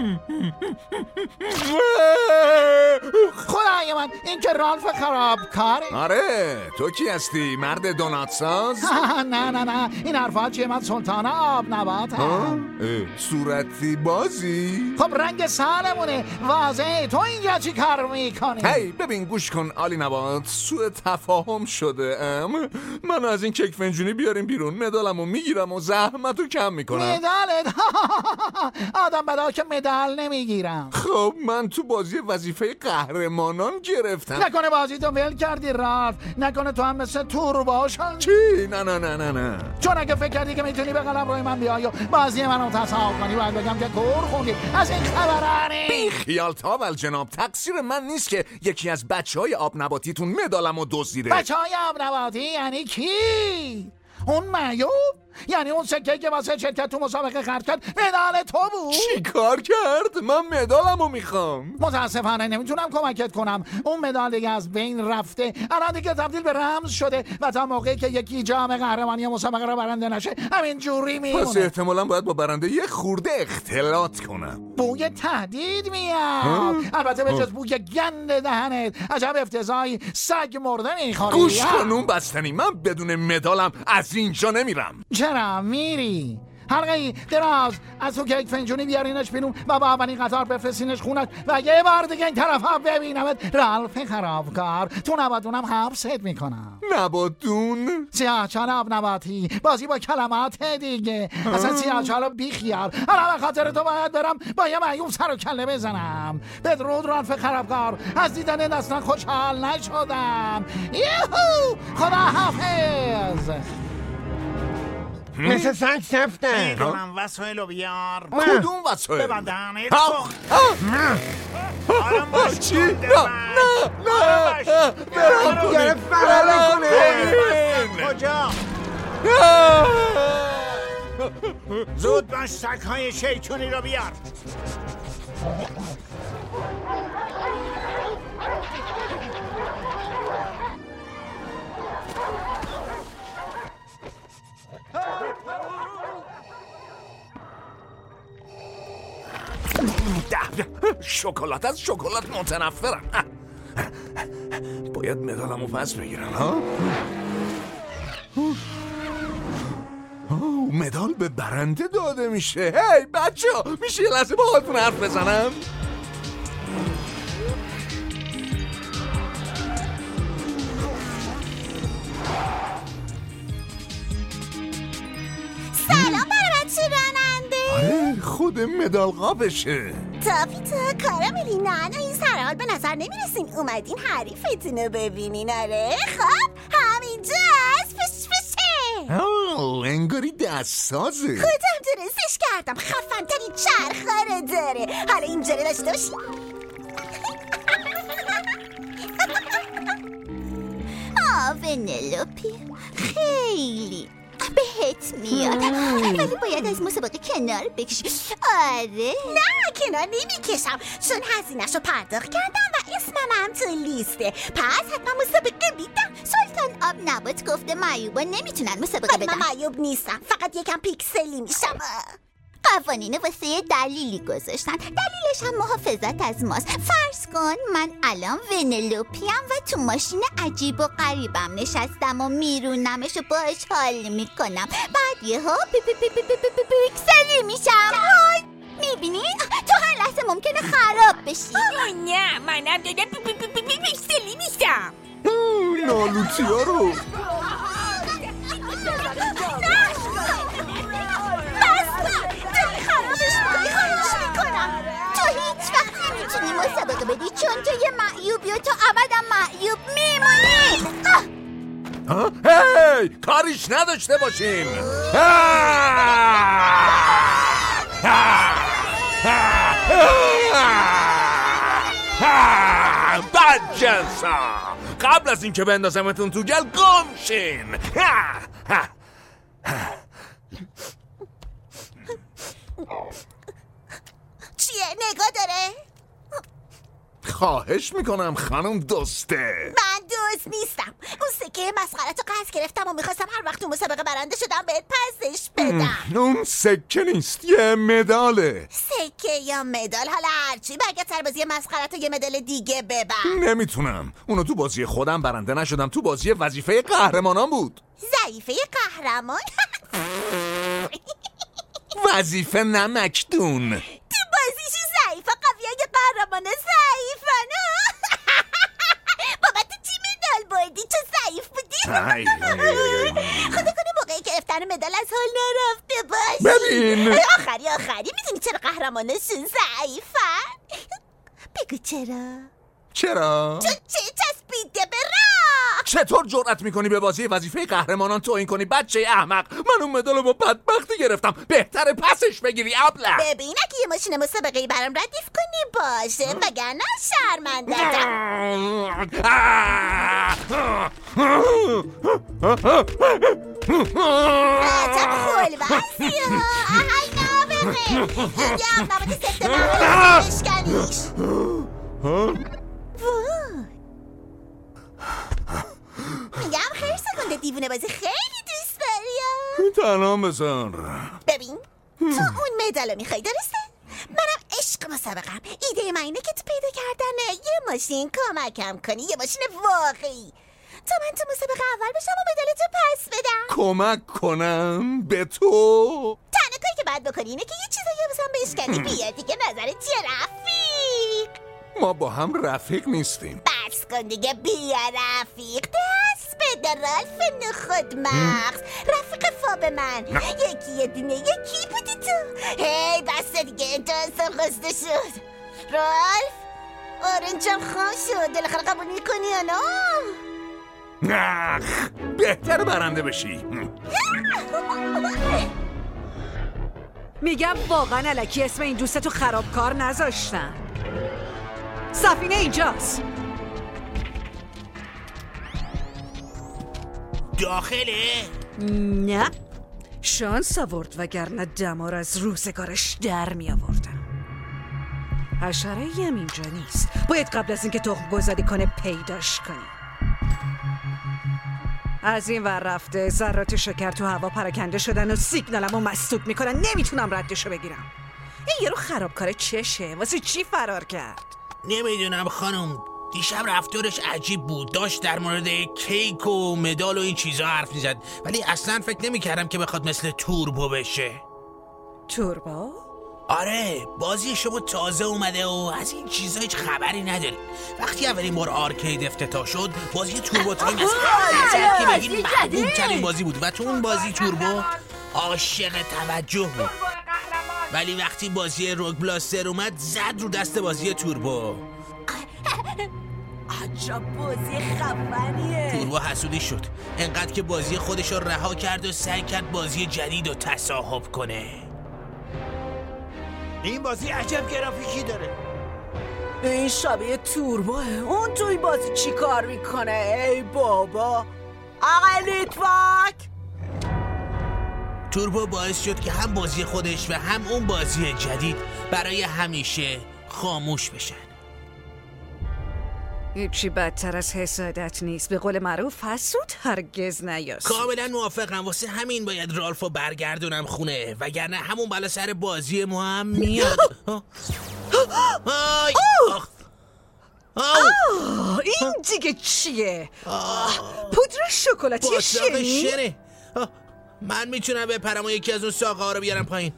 S16: خدای من، این که رالف خرابکاره.
S3: آره تو کی هستی؟ مرد دونات ساز؟
S16: نه نه نه این حرفا چیه؟ من سلطان آب نبات هم.
S3: صورتی بازی؟
S16: خب رنگ سالمونه واضحه. تو اینجا چی کار میکنی؟
S3: هی ببین گوش کن آلی نبات، سوء تفاهم شده ام. من از این کیک فنجونی بیاریم بیرون، مدالمو میگیرم و زحمتو کم میکنم.
S16: مدالت؟ آدم بدا که مدال نمیگیرم.
S3: خب من تو بازی وظیفه قهرمانان گرفتم.
S16: نکنه بازی تو ول کردی رالف؟ نکنه تو هم مثل تورباشن؟
S3: چی؟ نه نه نه نه نه
S16: چون اگه فکر کردی که میتونی به قلم روی من بیای و بازی منو تصاحب کنی، باید بگم که کور خوندی. از این خبرانی
S3: بی خیال تاول جناب، تقصیر من نیست که یکی از بچه های آب نباتیتون مدالمو دزدیده.
S16: بچه های آب نباتی یعنی کی؟ اون معیوب؟ یعنی اون سکه که واسه شرکت تو مسابقه خرج کرد مدال تو بود؟
S3: چی کار کرد؟ من مدالمو میخوام.
S16: متاسفانه نمیتونم کمکت کنم. اون مدال دیگه از بین رفته. الان دیگه تبدیل به رمز شده و تا موقعی که یکی جام قهرمانی مسابقه رو برنده نشه همین جوری میمونه.
S3: پس احتمالاً باید با برنده یه خورده اختلاط کنم.
S16: بوی تهدید میاد. البته به جز بوی گند دهنت عجب افتضاحی، سگ مرده میخوری.
S3: گوش کن اون بستنی، من بدون مدالم از اینجا نمیرم.
S16: چرا میری؟ حلقه‌ای دراز از تو کیک فنجونی بیارینش بیرون و با اولین قطار بفرستینش خونت و یه بار دیگه این طرف ها ببینمت. رالف خرابکار، تو نباتونم حبست میکنم.
S3: نباتون؟
S16: سیاهچال آب نباتی، بازی با کلمات دیگه. اصلا سیاهچال بیخیال. حالا به خاطر تو باید برم با یه معیوب سر و کله بزنم. بدرود رالف خرابکار، از دیدن دستان خوشحال نشدم. یهو خدا حافظ.
S12: مثل سنگ سفتن.
S6: میدونم وسایل رو بیار.
S3: کدوم وسایل؟
S6: ببندن
S3: آرام باش. چی؟ نه نه نه
S12: برام دیگه فرار نکنه.
S6: کجا؟ زود باش سگ‌های شیطونی رو بیار.
S3: شکلات از شکلات متنفرم. باید مدالمو پس بگیرم. ها مدال به برنده داده میشه. هی بچه ها میشه یه لحظه با خودتون حرف بزنم؟
S11: سلام برابچه راننده.
S3: آره خود مدال قابشه.
S11: تافیتا کاراملی نانا این سرحال به نظر نمیرسین اومدین حریفتون رو ببینین. آره خب همینجاست. پش پشه
S3: آه انگاری دستسازه.
S11: خودم درستش کردم. خفن‌ترین چرخا رو داره. حالا اینجا رو داشته باشی. آه ونلوپی خیلی بهت میاد ولی باید از مسابقه کنار بکشی. آره نه کنار نمیکشم چون هزینه‌شو رو پرداخت کردم و اسمم هم تو لیسته. پس حتما مسابقه میدم. سلطان آب نبات گفته معیوبا نمیتونن مسابقه بدن. من معیوب نیستم فقط یکم پیکسلی میشم. قوانین واسه یه دلیلی گذاشتن. دلیلش هم محافظت از ماست. فرض کن من الان ونلوپیم و تو ماشین عجیب و غریبم نشستم و میرونمش و باش حال میکنم. بعد یه ها پی پی پی پی پی پی پیکسلی میشم. میبینی؟ تو هر لحظه ممکنه خراب بشی.
S17: نه منم داده پی پی پی پی پیکسلی میشم.
S3: نالوتیا رو
S11: نمیتونی مسابقه بدی چون تو یه معیوبی و تو ابدا معیوب میمونی.
S3: هی کاریش نداشته باشین. بدجنسا قبل از اینکه بندازمتون تو گل گم شین.
S11: چیه نگاه داره؟
S3: خواهش میکنم خانم دوسته.
S11: من دوست نیستم. اون سکه مسخرتو قصد گرفتم و میخواستم هر وقت تو مسابقه برنده شدم بهت پسش بدم.
S3: اون سکه نیست یه مداله.
S11: سکه یا مدال حالا هرچی. برگرد سر بازی مسخرتو یه مدال دیگه ببر.
S3: نمیتونم. اونو تو بازی خودم برنده نشدم. تو بازی وظیفه قهرمانان بود.
S11: ضعیفه قهرمان؟
S3: وظیفه نمکدون.
S11: تو بازیشو ضعیفه قویای قهرمان ضعیفن. بابا تو چی مدال بردی چه ضعیف بودی؟ خدا کنه موقعی گرفتن مدال از حال نرفته باش.
S3: ببین
S11: آخری آخری میدونی چرا قهرمانشون ضعیفن؟ بگو چرا؟
S3: چرا؟
S11: چون چه چسبیده به راه.
S3: چطور جرأت میکنی به بازی وظیفه قهرمانان توهین کنی بچه احمق؟ من اون مدالو با بدبختی گرفتم. بهتره پسش بگیری ابله.
S11: ببین اگه یه ماشین مسابقه‌ای برام ردیف کنی باشه وگرنه شرمنده‌ام. عجب خلوصی ها. ای نابغه یه نباتی سفت نباتی بشکنیش. میگم خیلی سکنده دیوونه بازی خیلی دوست داری.
S3: تنها بذار.
S11: ببین تو اون مدالو میخوای درسته؟ منم عشق مسابقم. ایده من اینه که تو پیدا کردن یه ماشین کمکم کنی. یه ماشین واقعی تا من تو مسابقه اول بشم و مدالتو پس بدم.
S3: کمک کنم به تو؟
S11: تنها کاری که باید بکنی اینه که یه چیزایی بسام بشکنی. بیا دیگه نظرت چیه رفیق؟
S3: ما با هم رفیق نیستیم.
S11: بس کن دیگه بیا رفیق. دست بده رالف نخود مغز. رفیق فاب من یکی یه دونه یکی بودی تو. هی بس دیگه انتظار خسته شد. رالف آرنجم خواه شد. دلخواه قبول میکنی یا نه؟
S3: نخ بهتر برنده بشی.
S14: میگم واقعا الکی اسم این دوستتو خرابکار نذاشتن. سفینه اینجاست.
S10: داخله؟
S14: نه شانس آورد وگرنه دمار از روزگارش در می آوردم. حشره ای هم اینجا نیست. باید قبل از اینکه تخم گذاری کنه پیداش کنی. از این ور رفته ذرات شکر تو هوا پراکنده شدن و سیگنالمو مسدود میکنن. نمیتونم ردشو بگیرم. این یارو خرابکار چشه؟ واسه چی فرار کرد؟
S10: نمیدونم خانم، دیشب رفتارش عجیب بود. داشت در مورد کیک و مدال و این چیزا حرف میزد، ولی اصلا فکر نمیکردم که بخواد مثل توربو بشه.
S14: توربو؟
S10: آره، بازی شما تازه اومده و از این چیزا هیچ خبری نداری. وقتی اولین بار آرکید افتتاح شد، بازی توربو تایم از هر که بگیم محبوب ترین بازی بود و تو اون بازی توربو عاشق توجه بود. ولی وقتی بازی روگ بلاستر اومد زد رو دست بازی توربو.
S17: عجب بازی خفنیه.
S10: توربو حسودی شد، انقدر که بازی خودش رو رها کرد و سعی کرد بازی جدید رو تصاحب کنه.
S18: این بازی عجب گرافیکی داره.
S14: این شبیه توربوه. اون توی بازی چی کار میکنه؟ ای بابا آقا لیتواک.
S10: توربو باعث شد که هم بازی خودش و هم اون بازی جدید برای همیشه خاموش بشن.
S14: هیچی بدتر از حسادت نیست. به قول معروف حسود هرگز نیاست.
S10: کاملا موافقم. واسه همین باید رالفو برگردونم خونه، وگرنه همون بالا سر بازی ما هم میاد. آی
S14: آه این دیگه چیه؟ پودر شکلاتی شیرین؟
S10: من میتونم بپرم و یکی از اون ساقه ها رو بیارم پایین.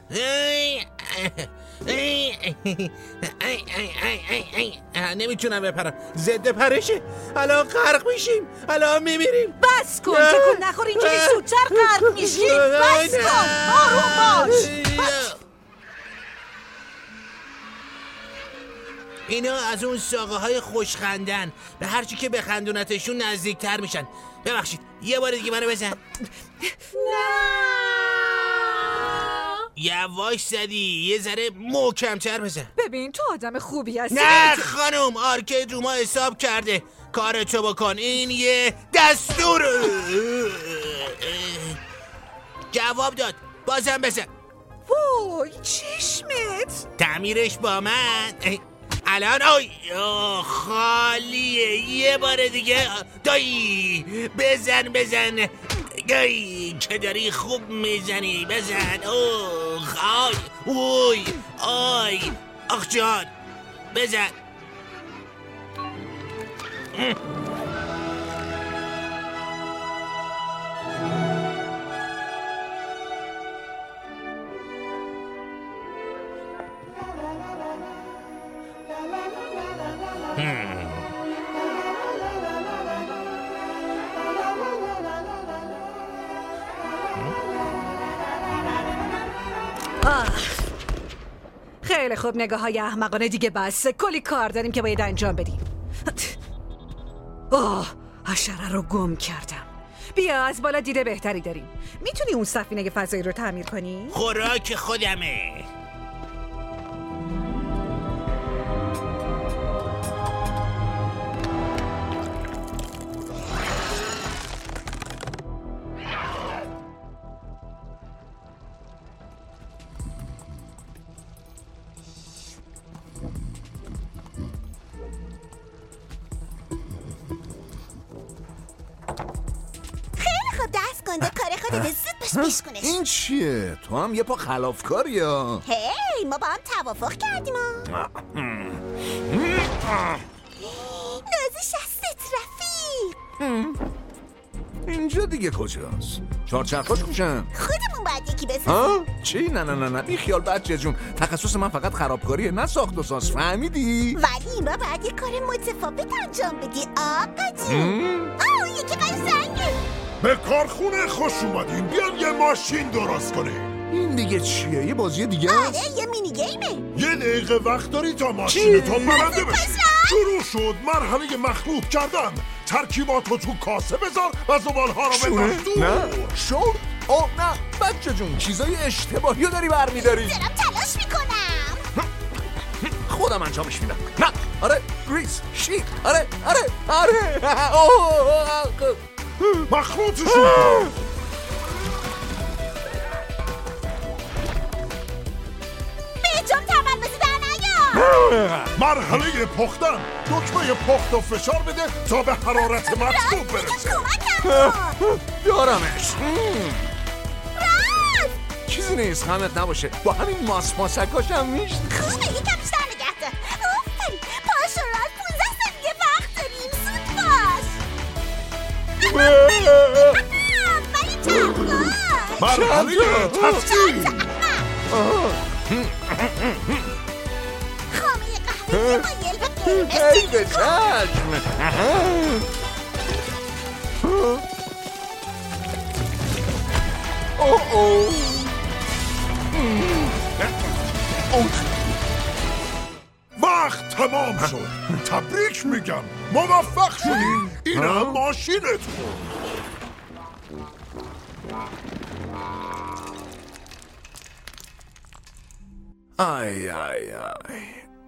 S10: نمیتونم بپرم، ضد پرشه. الان غرق میشیم، الان میمیریم.
S14: بس کن تکون نخور، اینجوری زودتر غرق میشیم. بس کن، آروم باش.
S10: اینا از اون ساقه های خوشخندن، به هرچی که بخندونتشون نزدیکتر میشن. ببخشید یه بار دیگه منو بزن. یواش زدی، یه ذره محکم‌تر بزن.
S14: ببین تو آدم خوبی هستی.
S10: نه خانم، آرکید رو ما حساب کرده. کارتو بکن، این یه دستور. جواب داد، بازم بزن.
S14: وای چشمت.
S10: تعمیرش با من. الان آی خالیه. یه بار دیگه دایی بزن بزن. دایی که داری خوب میزنی، بزن. اوه آی اوی آی آخ جان بزن.
S14: خیلی خوب، نگاه های احمقانه دیگه بسه. کلی کار داریم که باید انجام بدیم. آه حشره رو گم کردم. بیا از بالا دیده بهتری داریم. میتونی اون سفینه فضایی رو تعمیر کنی؟
S10: خوراک خودمه.
S11: کار خودت زود باش پیش کنش.
S3: این چیه؟ تو هم یه پا خلافکاری یا؟
S11: هی ما با هم توافق کردیم ها. نازش از ست رفیق.
S3: اینجا دیگه کجاست؟ چهارچرخاش کشن؟
S11: خودمون باید یکی بسازیم.
S3: ها؟ چی؟ نه نه نه نه بی خیال بچه جون، تخصص من فقط خرابکاریه، نه ساخت و ساز. فهمیدی؟
S11: ولی ما باید یه کار متفاوت انجام بدی آقا جون. آه یکی قشنگه.
S19: به کارخونه خوش اومدین. بیان یه ماشین درست کنه.
S3: این دیگه چیه؟ یه بازی دیگه؟
S11: آره یه مینی گیمه.
S19: یه دقیقه وقت داری تا ماشین تو برنده بشی. شروع شد مرحله مخلوط کردن. ترکیباتو تو کاسه بذار و زبالها رو بذار دور.
S3: نه شور آه نه بچه جون چیزای اشتباهی رو داری برمیداری.
S11: دارم تلاش میکنم.
S3: خودم انجامش میدم. نه آره گریس شیر آره آره آره
S19: مخلوطشون
S11: بهجام تمرکزی در نیا.
S19: مرحله پختن. دکمه پخت و فشار بده تا به حرارت مطلوب برسه.
S3: دارمش. چیزی نیست خمت نباشه. با همین ماس ماسکاش هم میشت.
S11: خوبه یکم بیشتر نگه دار. آفرین پاشو راست پونزده ثانیه وقت داریم زود باش. ولی چند باش.
S19: مرحله تفصیل.
S11: خامه قهوه مایل و قرمز.
S3: ای به چشم. اوه اوه
S19: وقت تمام شد. تبریک میگم موفق شدی. اینم ماشینت بود.
S3: آی آی آی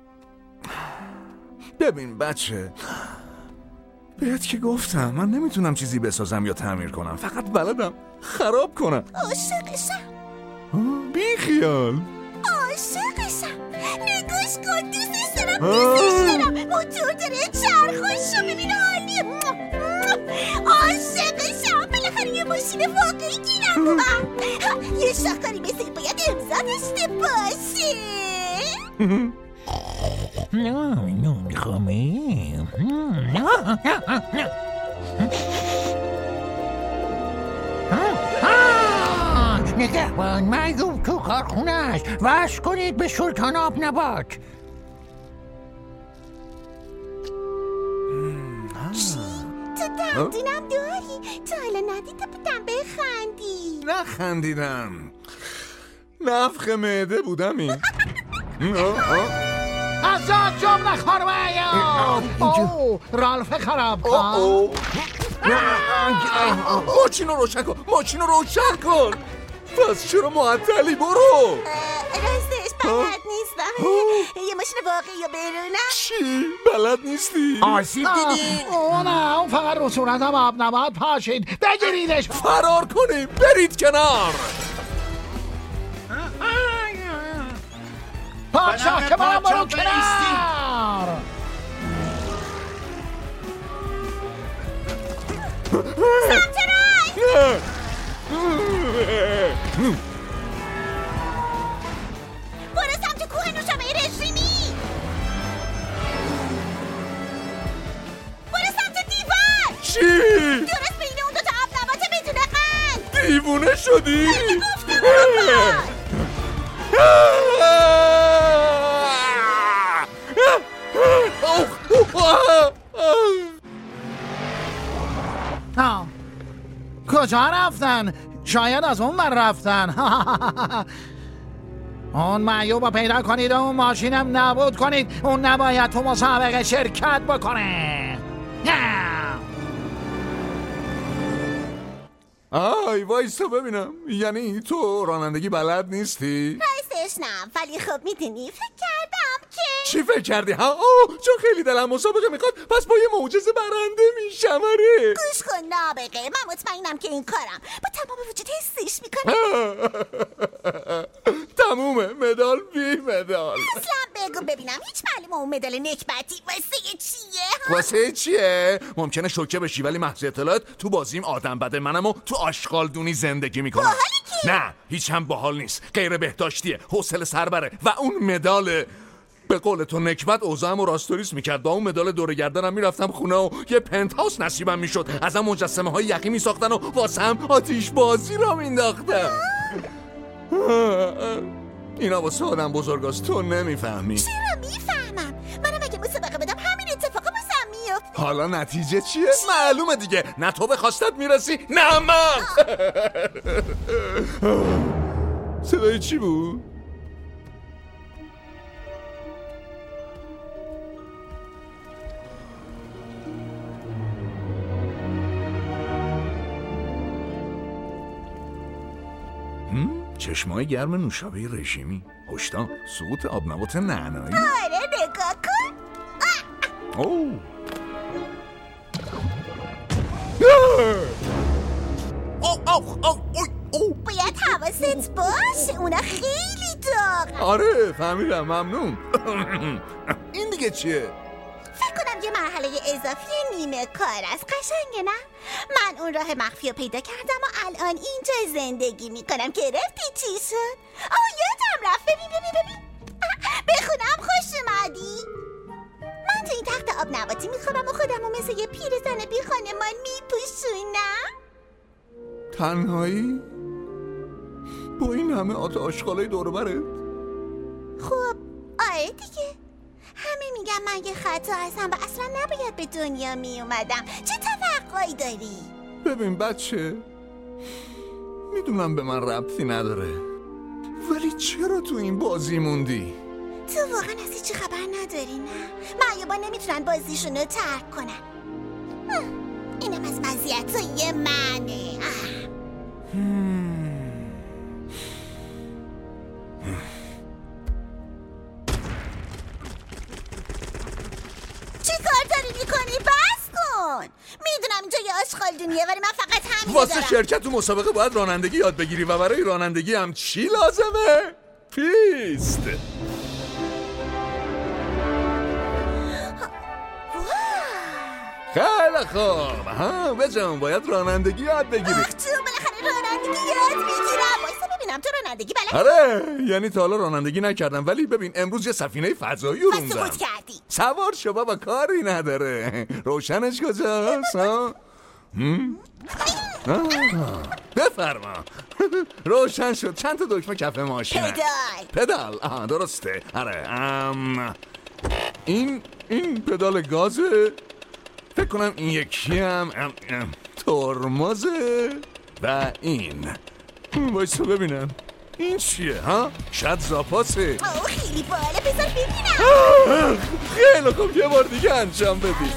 S3: ببین بچه بهت که گفتم من نمیتونم چیزی بسازم یا تعمیر کنم. فقط بلدم خراب کنم.
S11: عاشقشم.
S3: بی خیال.
S11: عاشقشم. نگاش کن دوستش دارم دوستش دارم. موتور داره چرخاشو ببین حالیه. عاشقشم. بالاخره یه ماشین واقعی گیرم اومد. یه شاهکاری مثل این باید امضا داشته باشه.
S8: نه نون خامه. نگهبان معیوب تو کارخونه‌اش. وش کنید به سلطان آب نبات.
S11: تو دندونم داری. تا حالا ندیده بودم بخندی.
S3: نخندیدم. نفخ معده بودم این.
S16: ازاد جمله خانمه. رالف خراب کن.
S3: ماشین رو روشن کن. ماشین رو روشن کن. پس چرا معطلی؟ برو.
S11: راستش بلد نیستم. یه ماشین واقعی رو برونم.
S3: چی؟ بلد نیستی؟
S16: آسیب دیدی؟ اوه نه اون فقط رو صورتم آب نبات پاشید. بگیریدش.
S3: فرار کنیم. برید کنار.
S16: پادشاه که برم برو کنار.
S11: سمت رای. برو سمت کوه نوشابه رژیمی. برو سمت دیوار.
S3: چی؟
S11: درست بین اون دوتا آب نباته بدون قند.
S3: دیوونه شدی؟
S11: گفتم برو
S16: آه. کجا رفتن؟ شاید از اون بر رفتن. اون معیوب رو پیدا کنید و اون ماشینم نابود کنید. اون نباید تو مسابقه شرکت بکنه.
S3: آی وایستا ببینم. یعنی تو رانندگی بلد نیستی؟
S11: راستش نه ولی خب میدونی فکر کردم که
S3: چی فکر کردی ها؟ اوه چون خیلی دلم مسابقه میخواد پس با یه معجزه برنده میشم. آره
S11: گوش کن نابغه. من مطمئنم که این کارم با تمام وجود حسش میکنم.
S3: تمومه. مدال بی مدال.
S11: اصلا بگو ببینم هیچ معلومه اون مدال نکبتی واسه چیه؟
S3: واسه چیه؟ ممکنه شوکه بشی ولی محض اطلاعات تو بازیم آدم بده منم و تو آشغالدونی زندگی میکنم.
S11: باحالی که؟
S3: نه هیچ هم باحال نیست. غیر بهداشتیه. حوصله سر بره و اون مداله. به قول تو نکبت اوضاعم و راستوریس میکرد. با اون مدال دور گردنم میرفتم خونه و یه پنت هاوس نصیبم میشد. ازم مجسمه های یقی میساختن و واسم آتیش بازی را مینداختن. اینا واسه آدم بزرگاست. تو نمیفهمی.
S11: چرا میفهمم؟ منم اگه مسابقه بدم همین اتفاق واسم میفته.
S3: حالا نتیجه چیه؟ معلومه دیگه. نه تو به خواستت میرسی نه من. صدای چی بود؟ چشمای گرم نوشابه رژیمی، هشدار سقوط آبنبات نعنایی.
S11: آره نگاه کن.
S3: اوه
S11: باید حواست باشه، اونا خیلی داغن.
S3: آره فهمیدم، ممنون. این دیگه چیه؟
S11: فکر کنم یه مرحله اضافی نیمه کار است. قشنگه نه؟ من اون راه مخفی رو پیدا کردم و الان اینجا زندگی میکنم. گرفتی چی شد؟ آه یادم رفت. ببین ببین ببین بخونم. خوش اومدی. من تو این تخت آب نباتی میخوابم و خودم رو مثل یه پیرزن بی خانمان میپوشونم.
S3: تنهایی؟ با این همه آت آشغالای دور برت؟
S11: خب آره دیگه، همه میگن من یه خطا هستم و اصلا نباید به دنیا میومدم. چه توقعی داری؟
S3: ببین بچه، میدونم به من ربطی نداره، ولی چرا تو این بازی موندی؟
S11: تو واقعا از هیچی خبر نداری نه؟ معیوبا نمیتونن بازیشون رو ترک کنن. اینم از مزیتای منه. چی کار داری میکنی؟ بس کن. میدونم اینجا یه آشغالدونیه ولی من فقط همین
S3: واسه
S11: دارم.
S3: شرکت تو مسابقه باید رانندگی یاد بگیری و برای رانندگی هم چی لازمه؟ پیست. خیلی خوب. ها بجام باید رانندگی یاد بگیری.
S11: آخ تو بالاخره رانندگی یاد میگیرم. وایسا ببینم تو رانندگی بلدی؟
S3: آره یعنی تا حالا رانندگی نکردم، ولی ببین امروز یه سفینه فضایی رو روندم.
S11: سقوط کردی.
S3: سوار شو بابا، کاری نداره. روشنش کجاست؟ ها؟ بفرما. روشن شد. چند تا دکمه کف ماشینه.
S11: پدال.
S3: پدال. آها درسته. آره ام این این پدال گازه. فکر کنم این یکی هم ترمزه و این. وایسا ببینم این چیه ها؟ شاید زاپاسه.
S11: اوه خیلی بالا، بذار ببینم.
S3: خیلی خوب یه بار دیگه انجام بدی.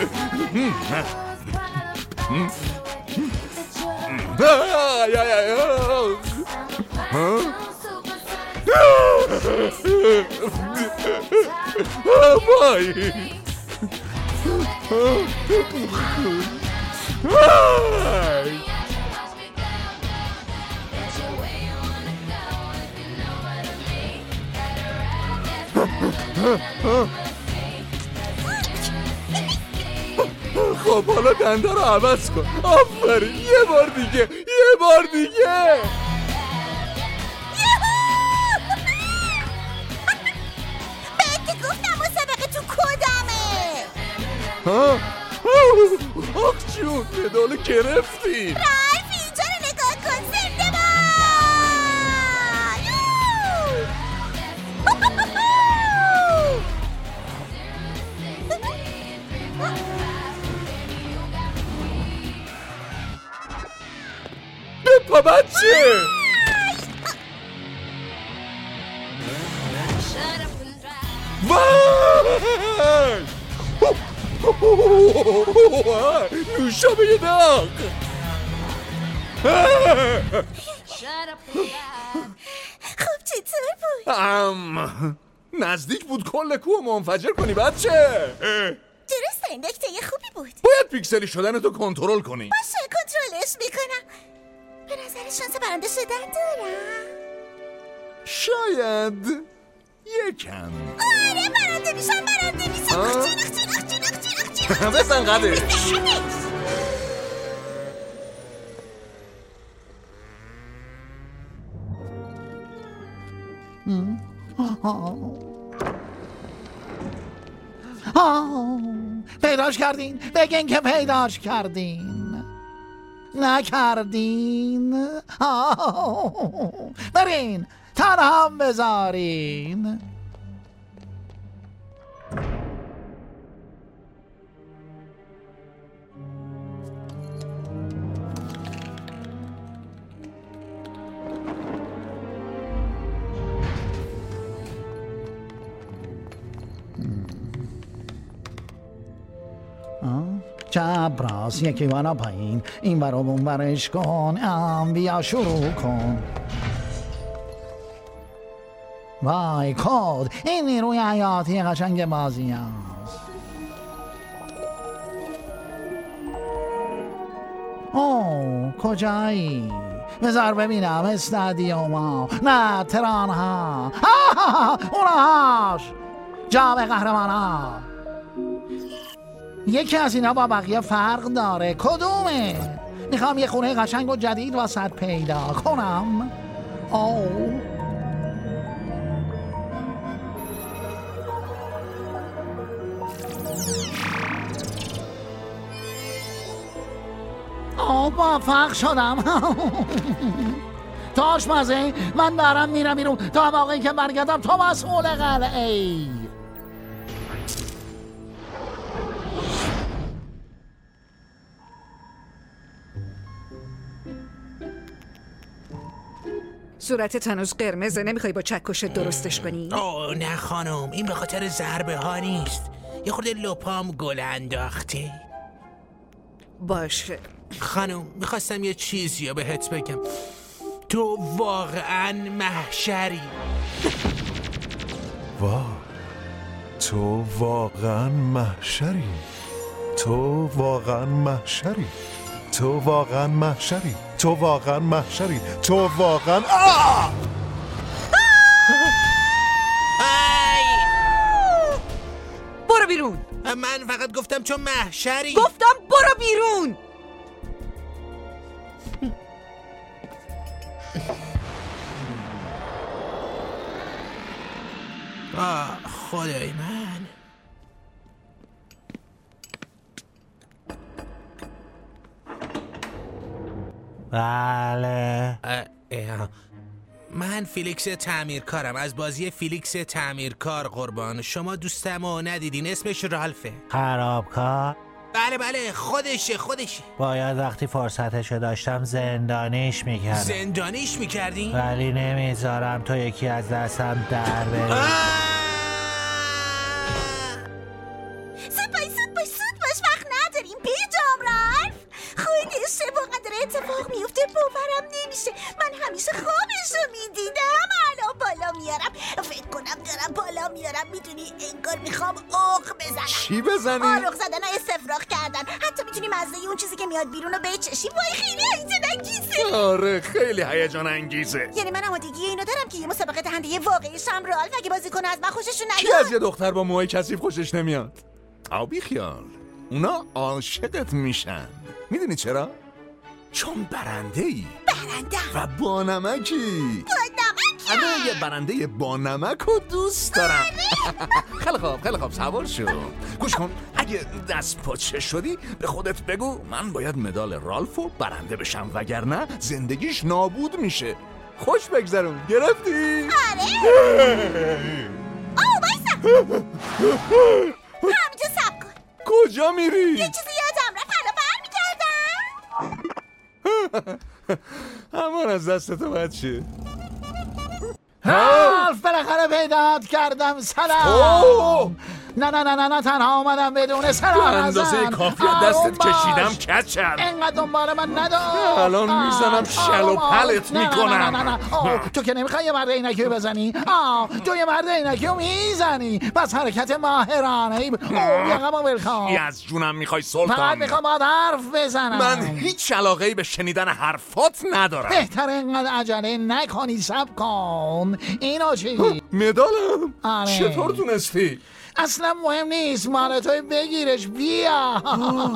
S3: وای خب حالا دنده رو عوض کن. آفرین. یه بار دیگه، یه بار دیگه.
S11: بهت گفتم مسابقه تو کدامه.
S3: ها؟ آخ جون پدال گرفتی.
S11: رالف اینجا رو نگاه کن. زنده باد.
S3: بپا بچه. وای نوشابه داغ.
S11: خب چطور بود؟
S3: ام نزدیک بود کل کوه منفجر کنی بچه.
S11: درسته این نکته خوبی بود.
S3: باید پیکسلی شدن تو کنترل کنی.
S11: باشه کنترلش میکنم. به نظر شانس برنده شدن دارم.
S3: شاید یکم.
S11: آره برنده میشم برنده میشم. اخ جون اخ جون اخ جون اخ جون اخ جون.
S3: بزن قدش.
S16: پیداش کردین؟ بگین که پیداش کردین. نکردین؟ برین تنها بذارین. چپ راست یکی ورا پایین این ورا اون ورش کن. ام بیا شروع کن. وای کد این نیروی حیاتی قشنگ بازی است. اوه کجایی؟ بذار ببینم استادیوما، نه ترانها، اونهاش جام قهرمانا. یکی از اینا با بقیه فرق داره. کدومه؟ میخوام یه خونه قشنگ و جدید واسط پیدا کنم. اوه آه موفق شدم. تاش مزه من دارم میرم بیرون تا موقعی که برگردم تو مسئول قلعه.
S14: صورتت هنوز قرمزه، نمیخوای با چکش درستش کنی؟
S18: اوه نه خانم، این به خاطر ضربه ها نیست، یه خورده لپام گل انداخته.
S14: باشه
S18: خانم، میخواستم یه چیزی رو بهت بگم. تو واقعا محشری.
S1: واه، تو واقعا محشری. تو واقعا محشری. تو واقعا محشری. تو واقعا محشری. تو واقعا آه!
S14: برو بیرون.
S18: من فقط گفتم چون محشری.
S14: گفتم برو بیرون.
S18: آه خدای من.
S12: بله.
S18: من فیلیکس تعمیرکارم، از بازی فیلیکس تعمیرکار قربان. شما دوستمو ندیدین، اسمش رالفه.
S12: خرابکار؟
S18: بله بله خودشه خودشه.
S12: باید وقتی فرصتشو داشتم زندانیش میکردم.
S18: زندانیش میکردین؟
S12: ولی نمیذارم تو یکی از دستم در بری.
S11: سود باش سود باش سود باش، وقت نداریم. بیجام رالف خودش چه واقعا داره اتفاق میفته باورم نمیشه. من همیشه خوابشو میدیدم، الان بالا میارم. فکر کنم دارم بالا میارم، میدونی انگار میخوام اوق بزنم.
S3: چی بزنی؟
S11: آروغ زدن های استفراغ کردن. حتی میتونی مزه اون چیزی که میاد بیرون رو بچشی. وای خیلی هیجان انگیزه.
S3: آره خیلی هیجان انگیزه.
S11: یعنی من آمادگی اینو دارم که یه مسابقه دهنده واقعی شم رالف اگه بازیکن از من خوششون
S3: کی
S11: نیاد.
S3: از یه دختر با موهای کثیف خوشش نمیاد؟ آبی خیال، اونا عاشقت میشن. میدونی چرا؟ چون برنده ای.
S11: برنده
S3: و با نمکی.
S11: با نمکی.
S3: انا یه برنده با نمک رو دوست دارم. خیلی خوب خیلی خوب سوار شو. گوش کن، اگه دست پاچه شدی به خودت بگو من باید مدال رالفو برنده بشم، وگرنه زندگیش نابود میشه. خوش بگذرون. گرفتی؟
S11: آره. آه بایسا همینجا سب کن.
S3: کجا میری؟
S11: یه چیزی یادم رفت، حالا برمیگردم.
S3: همان از دست تو بد شه.
S16: رالف بالاخره پیدات کردم. سلام. نه نه نه نه نه تنها آمدم بدون سلام.
S3: اندازه کافی دستت کشیدم کچل.
S16: اینقدر دنبال من ندار.
S3: الان میزنم شل و پلت میکنم.
S16: نه نه نه نه تو که نمیخوای یه مرد اینکی بزنی. آه تو یه مرد اینکی رو میزنی. بس حرکت ماهرانه ای. اوه یقم و بلخوام.
S3: یه از جونم میخوای سلطان؟
S16: فقط میخوام باید حرف بزنم.
S3: من هیچ علاقه‌ای به شنیدن حرفات ندارم.
S16: بهتره اینقدر عجله نکنی، صبر کن. اینو چی؟
S3: مدالم؟
S16: آره.
S3: چطور تونستی؟
S16: اصلا مهم نیست، مال توی بگیرش. بیا.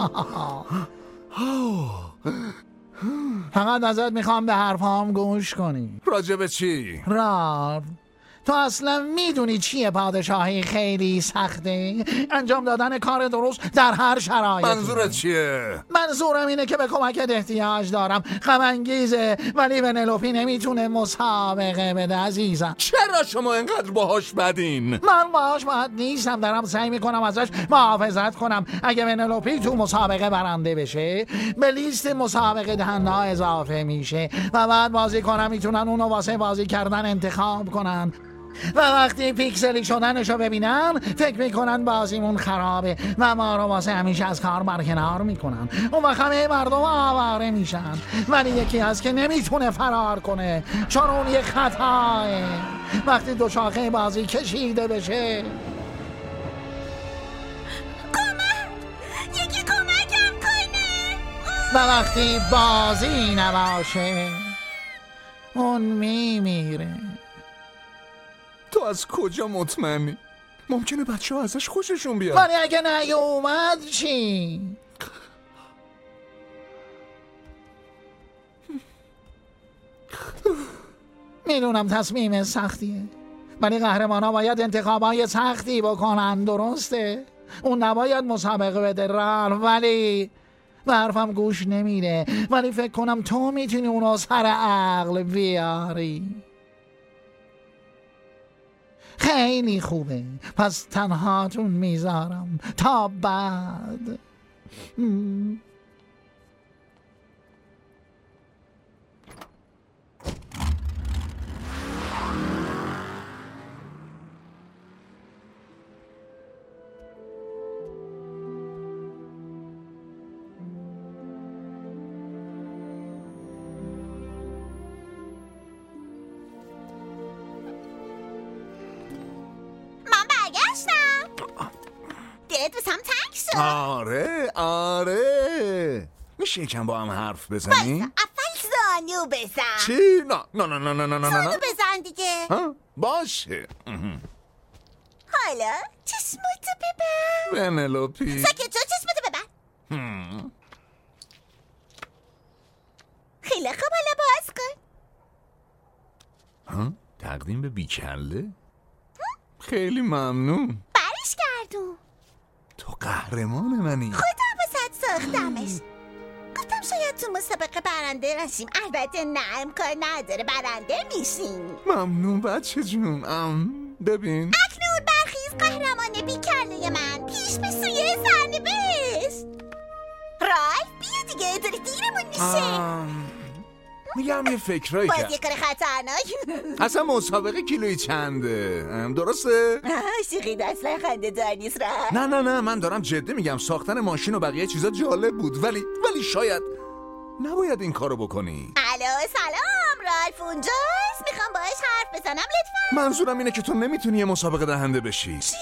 S16: فقط ازت میخوام به حرفام گوش کنی.
S3: راجب چی؟
S16: رالف تو اصلا میدونی چیه پادشاهی خیلی سخته؟ انجام دادن کار درست در هر شرایطی.
S3: منظورت چیه؟
S16: منظورم اینه که به کمکت احتیاج دارم. غم انگیزه ولی ونلوپی نمیتونه مسابقه بده عزیزم.
S3: چرا شما اینقدر باهاش بدین؟
S16: من باهاش بد نیستم، دارم سعی میکنم ازش محافظت کنم. اگه ونلوپی تو مسابقه برنده بشه به لیست مسابقه دهنده ها اضافه میشه و بعد بازی کنم میتونن اونو واسه بازی کردن انتخاب کنن. و وقتی پیکسلی شدنشو ببینن فکر میکنن بازیمون خرابه و ما رو واسه همیشه از کار برکنار میکنن. اون وقت همه مردم آواره میشن، ولی یکی هست که نمیتونه فرار کنه چون اون یه خطاه. وقتی دو شاخه بازی کشیده بشه
S11: کمک! یکی کمکم کنه!
S16: و وقتی بازی نباشه اون میمیره.
S3: تو از کجا مطمئنی؟ ممکنه بچه ها ازش خوششون بیاد.
S16: ولی اگه نیومد چی؟ میدونم تصمیم سختیه، ولی قهرمان ها باید انتخابای سختی بکنن، درسته؟ اون نباید مسابقه بده رالف، ولی به حرفم گوش نمیده. ولی فکر کنم تو میتونی اونو سر عقل بیاری. خیلی خوبه، پس تنهاتون میذارم تا بعد.
S3: آره آره میشه یکم با هم حرف بزنی؟
S11: اول زانو بزن.
S3: چی؟ نه نه نه نه نه نه نه
S11: زانو بزن دیگه.
S3: ها؟ باشه.
S11: حالا چشماتو ببن.
S3: ونلوپی
S11: ساکت جو، چشماتو ببن. خیلی خوب، حالا باز کن.
S3: ها؟ تقدیم به بیکله؟ خیلی ممنون.
S11: برش گردون.
S3: تو قهرمان منی.
S11: خودم واسه ساختمش. گفتم شاید تو مسابقه برنده نشیم. البته نه، امکان نداره، برنده میشیم.
S3: ممنون بچه جون. ام ببین
S11: اکنون برخیز قهرمان بیکله من، پیش به سوی سرنوشت. رالف بیا دیگه، داره دیرمون میشه.
S3: میگم یه فکرایی کرد.
S11: باز یه کار خطرناک.
S3: اصلا مسابقه کیلویی چنده؟ درسته؟
S11: شیقی اصلا خنده دار نیست. را
S3: نه نه نه من دارم جدی میگم. ساختن ماشین و بقیه چیزا جالب بود، ولی ولی شاید نباید این کارو بکنی.
S11: الو سلام، رالف اونجاست؟ میخوام باهاش حرف بزنم لطفا.
S3: منظورم اینه که تو نمیتونی یه مسابقه دهنده بشی.
S11: چی؟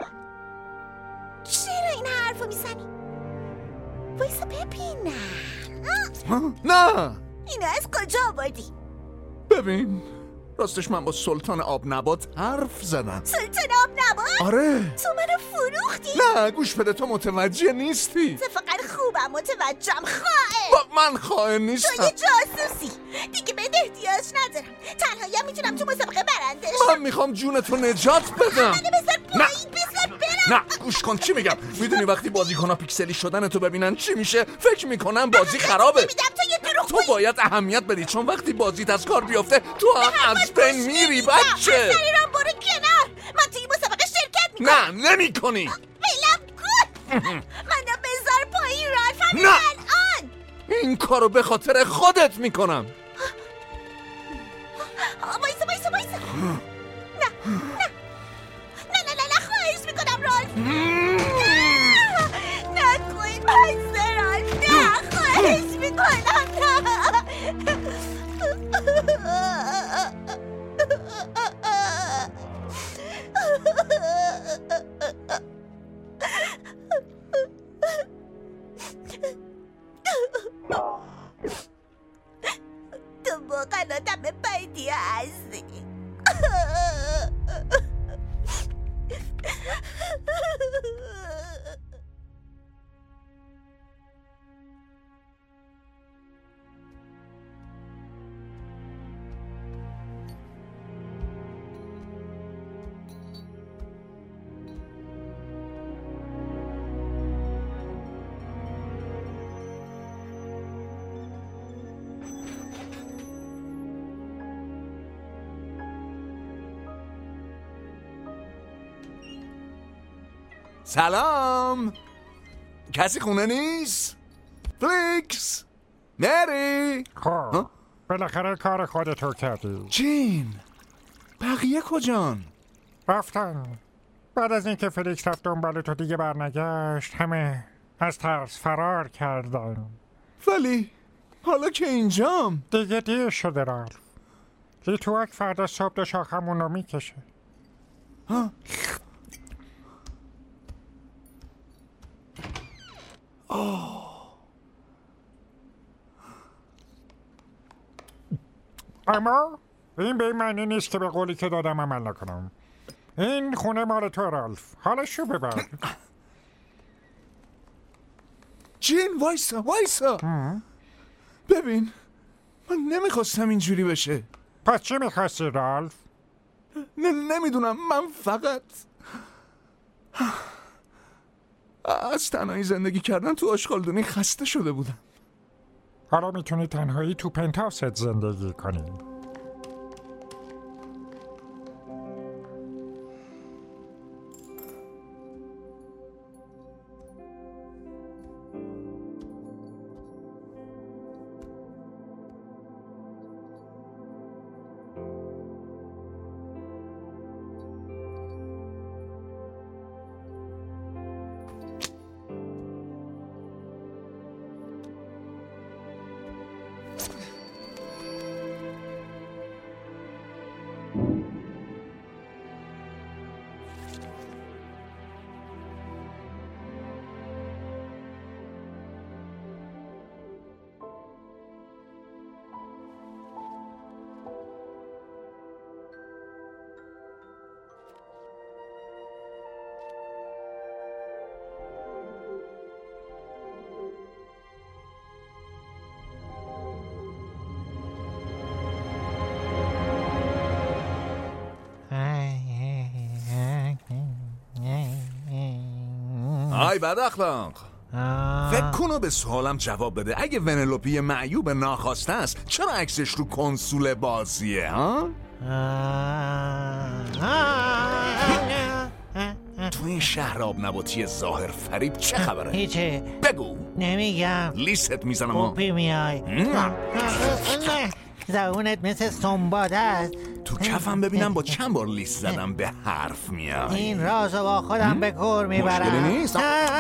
S11: چرا این حرفو میزنی؟ وایسا ببینم.
S3: نه
S11: اینو از کجا آوردی؟
S3: ببین راستش من با سلطان آب نبات حرف زدم.
S11: سلطان آب نبات؟
S3: آره.
S11: تو منو فروختی؟
S3: نه گوش بده، تو متوجه نیستی.
S11: اتفاقا خوبم متوجهم. خائن.
S3: من خائن نیستم.
S11: تو یه جاسوسی. دیگه بهت احتیاج ندارم. تنهایی میتونم تو مسابقه برنده شم.
S3: من میخوام جونتو نجات بدم.
S11: منو بذار پایین، بذار برم.
S3: نه گوش کن چی میگم. میدونی وقتی بازیکن‌ها پیکسلی شدن تو ببینن چی میشه؟ فکر میکنن بازی خرابه.
S11: تو یه دروغ
S3: تو باید اهمیت بدی، چون وقتی بازیت از کار بیفته تو هم از بین میری بچه.
S11: سریرم برو کنار. من توی مسابقه شرکت میکنم.
S3: نه نمی کنی.
S11: ولم کن. منو بذار پایین رالف، همین
S3: نه.
S11: الان.
S3: این کارو به خاطر خودت میکنم.
S11: وایسا وایسا وایسا. نه نه نه نه نه خواهش میکنم رالف. نه نکن بسته رالف. نه خواهش میکنم. تو واقعا آدم بدی هستی.
S3: سلام. کسی خونه نیست؟ فلیکس، مری.،؟
S12: خب بالاخره کار خودتو کردی.
S3: جین،
S12: جین
S3: بقیه کجان؟
S12: رفتن. بعد از اینکه فلیکس رفت دنبال تو دیگه برنگشت، همه از ترس فرار کردن.
S3: ولی حالا که اینجام
S12: دیگه دیر شده رالف. لیتوک فردا صبح دو شاخمون رو میکشه.
S3: ها؟
S12: آه. اما این به این معنی نیست که به قولی که دادم عمل نکنم. این خونه مال تو رالف. حالشو ببر.
S3: جین وایسا وایسا. ببین من نمیخواستم اینجوری بشه.
S12: پس چی میخواستی رالف؟
S3: نه نمیدونم، من فقط از تنهایی زندگی کردن تو آشغالدونی خسته شده بودم.
S12: حالا میتونی تنهایی تو پنتهاوست زندگی کنی.
S3: آی بد اخلاق، فکر کنو به سوالم جواب بده. اگه ونلوپی معیوب ناخواسته است چرا عکسش رو کنسول بازیه ها؟ تو این شهر آب نباتی ظاهر فریب چه خبره؟
S20: هیچه.
S3: بگو.
S20: نمیگم.
S3: لیست میزنم ها.
S20: اوپی میای. زبونت مثل سنباده است.
S3: تو کفم ببینم با چند بار لیست زدم به حرف میای.
S20: این رازو با خودم به کور میبرم.
S3: مشکلی نیست.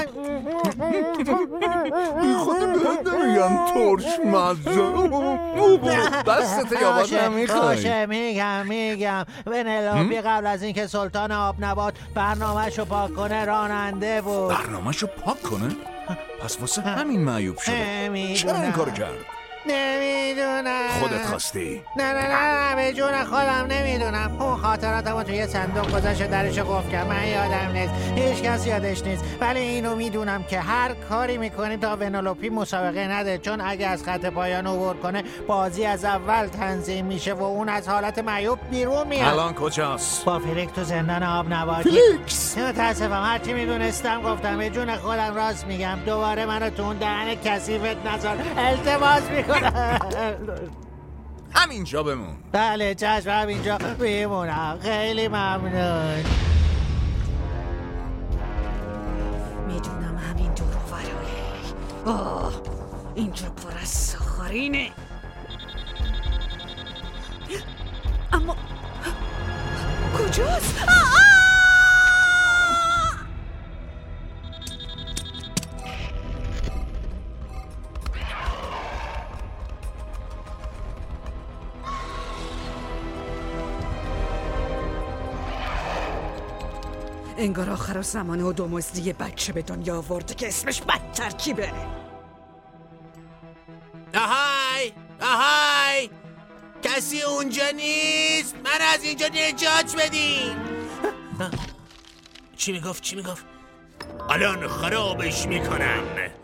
S3: بی خود بهت نمیگم ترش مزه. دستت یابد نمیخوای.
S20: باشه میگم میگم ونلوپی قبل از اینکه سلطان آب نبات برنامهشو پاک کنه راننده بود.
S3: برنامهشو پاک کنه؟ پس واسه همین معیوب شده. چرا این کارو کرد؟
S20: نمیدونم.
S3: خودت خواستی؟
S20: نه نه نه نه به جون خودم نمیدونم. اون خاطراتمو توی صندوق گذاشت و درشو قفل کرد. من یادم نیست، هیچ کس یادش نیست، ولی اینو میدونم که هر کاری میکنیم تا ونلوپی مسابقه نده، چون اگه از خط پایان عبور کنه بازی از اول تنظیم میشه و اون از حالت معیوب بیرون میاد.
S3: الان کجاست؟
S20: با فیلیکس تو زندان آب نباتی.
S3: فیلیکس
S20: متاسفم، هرچی میدونستم گفتم. به جون خودم راست میگم. دوباره منو تو اون دهن کثیفت نذار. التماس میکنم.
S3: همینجا بمون.
S20: بله چشم، همینجا بمونم. خیلی ممنون.
S14: میدونم همین دور و برای آه اینجا پر از ساخارینه، اما کجاست؟ آه! انگار آخر زمانه و دومزدی یه بچه به دنیا آورده که اسمش بد ترکیبه.
S18: آهای آهای کسی اونجا نیست؟ من از اینجا نجات بدین. چی میگفت چی میگفت؟ الان خرابش میکنم.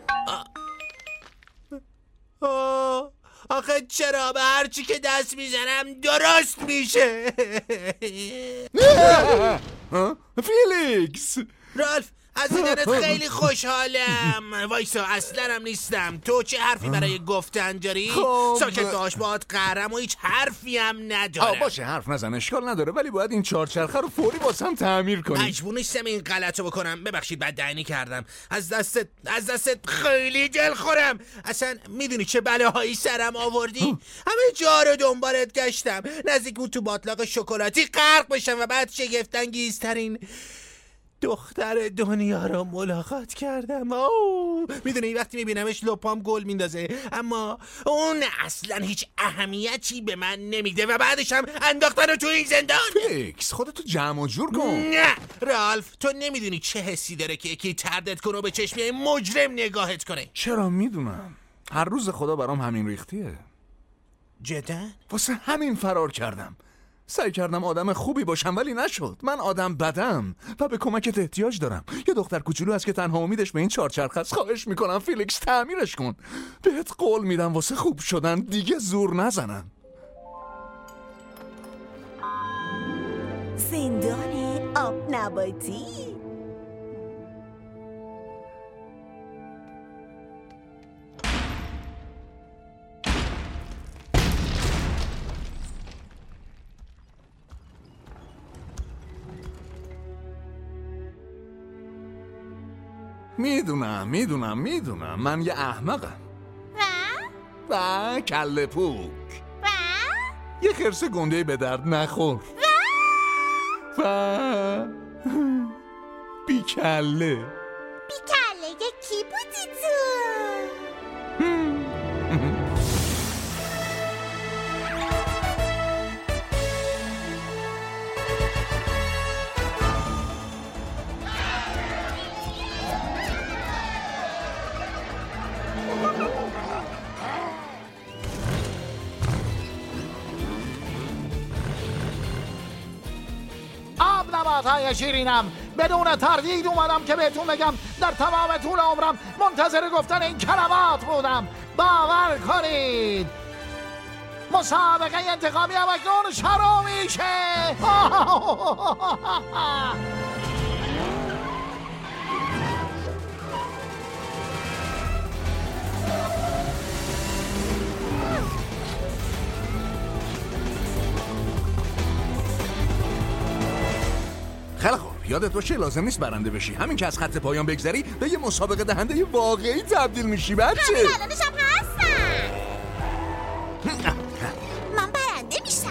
S18: آه آخه چرا به هرچی که دست میزنم درست میشه؟
S3: فیلیکس
S18: رالف از دیدنت خیلی خوشحالم. وایسا، اصلا هم نیستم. تو چه حرفی برای گفتن داری؟
S3: خب.
S18: ساکت باش، باهات قهرم و هیچ حرفی هم ندارم.
S3: باشه حرف نزن، اشکال نداره، ولی باید این چهارچرخه رو فوری واسم تعمیر کنی.
S18: مجبور نیستم این غلط رو بکنم. ببخشید بد دهنی کردم. از دستت از دستت خیلی دلخورم. اصلا میدونی چه بلاهایی سرم آوردی؟ همه جا رو دنبالت گشتم، نزدیک بود تو باطلاق شکلاتی غرق بشم و بعد شگفت‌انگیزترین دختر دنیا رو ملاقات کردم. اوه میدونی وقتی میبینمش لپام گل میندازه، اما اون اصلا هیچ اهمیتی به من نمیده و بعدش هم انداختن رو تو این زندان.
S3: فیلیکس خودتو جمع و جور کن.
S18: نه رالف، تو نمیدونی چه حسی داره که یکی تردت کنه و به چشمی مجرم نگاهت کنه.
S3: چرا؟ میدونم هر روز خدا برام همین ریختیه.
S18: جدا؟
S3: واسه همین فرار کردم. سعی کردم آدم خوبی باشم ولی نشد. من آدم بدم و به کمکت احتیاج دارم. یه دختر کوچولو هست که تنها امیدش به این چهارچرخه است. خواهش میکنم فیلیکس تعمیرش کن. بهت قول میدم واسه خوب شدن دیگه زور نزنم.
S11: زندان آب نباتی.
S3: میدونم میدونم میدونم من یه احمقم و و کله پوک
S11: و
S3: یه خرس گنده به درد نخور و و بی کله.
S11: بی کله کی بودی تو؟
S16: های شیرینم، بدون تردید اومدم که بهتون بگم در تمام طول عمرم منتظر گفتن این کلمات بودم. باور کنید مسابقه انتقامی هم اکنون شروع میشه.
S3: خیلی خوب، یادت باشه لازم نیست برنده بشی. همین که از خط پایان بگذری به یه مسابقه دهنده واقعی تبدیل میشی بچه.
S11: همین الانش هم هستم. من برنده میشم.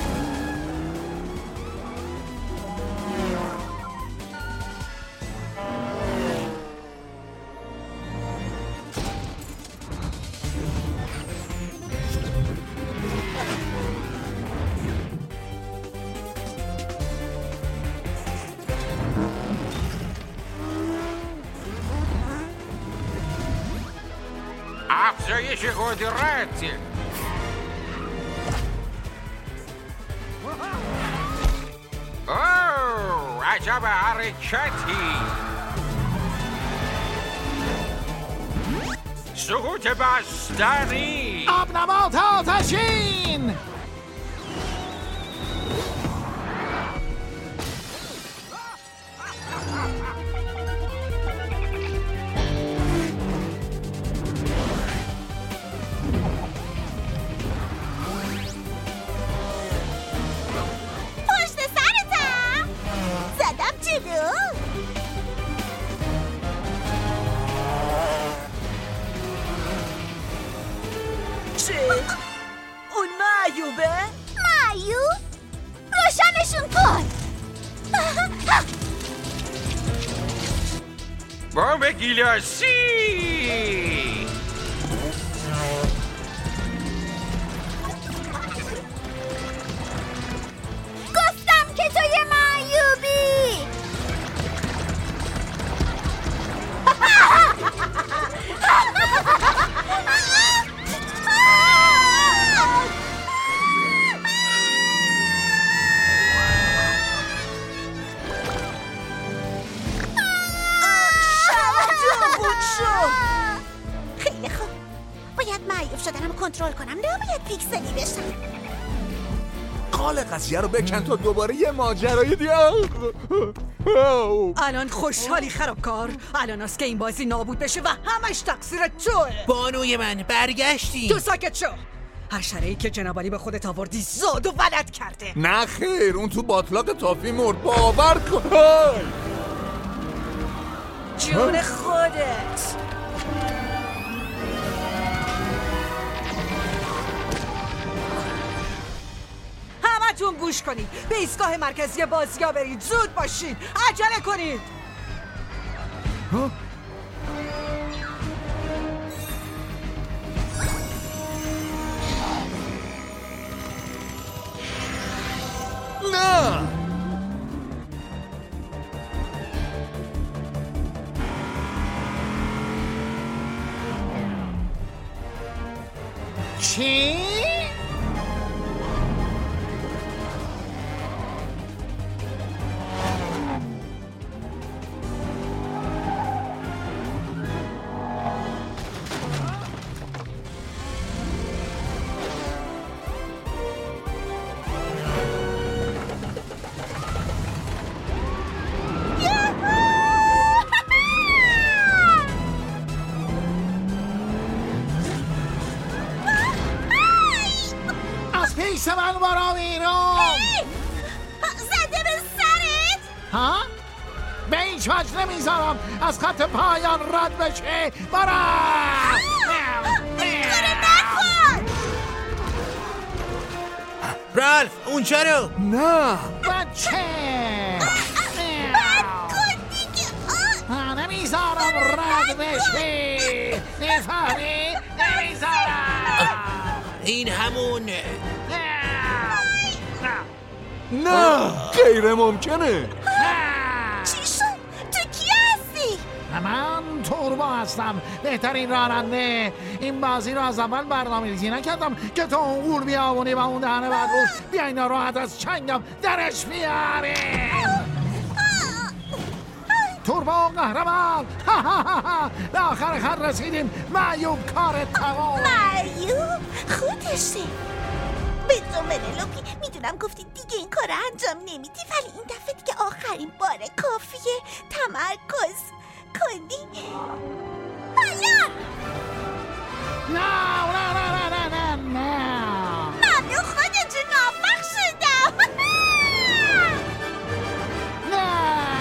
S10: افزایش قدرت. اوه عجب حرکتی. سقوط بستنی.
S16: آبنبات آتشین.
S14: چه؟ اون معیوبه؟
S11: معیوب؟ روشنشون کن.
S10: بمب گیلاسی.
S11: گفتم که تو یه معیوبی. خیلی خوب، باید معیوب شدنم کنترل کنم، نباید پیکسلی بشم.
S9: حال قضیه رو بکن تا دوباره یه ماجرای دیگه.
S14: الان خوشحالی خرابکار؟ الان است که این بازی نابود بشه و همش تقصیر توه.
S18: بانوی من برگشتی.
S14: تو ساکت شو. حشره‌ای که جنابالی به خودت آوردی زاد و ولد کرده.
S9: نه خیر، اون تو باطلاق تافی مرد. باور کن.
S14: جون خودت. همتون گوش کنید. به ایستگاه مرکزی بازی‌ها برید. زود باشید. عجله کنید.
S9: نه
S16: چی؟ پیش من برا میرم.
S11: زده به سرت؟
S16: ها؟ به هیچ وجه نمیذارم از خط پایان رد بشه. برا
S11: کاره نکن.
S18: رالف اونجا رو.
S9: نه
S16: بچه
S11: بد کن دیگه.
S16: نمیذارم رد بشه. نفهمی؟ نمیذارم.
S18: این همون
S9: نه غیر ممکنه.
S11: چی شد؟ تو کی هستی؟
S16: من توربو هستم، بهترین راننده. این بازی رو از اول برنامه ریزی نکردم که تو اون گول بیاونی و اون دهنه بدروش بیاین راحت از چنگم درش بیاری. توربو قهرمان. به آخر خط رسیدیم. معیوب کار تمام.
S11: معیوب خودشه. به تو منلوپی میدونم گفتی دیگه این کار انجام نمیدی، ولی این دفعه دیگه آخرین باره کافیه تمرکز کنی. حالا
S16: نه نه نه نه نه نه
S11: ممنون خودتون موفق شدم.
S16: نه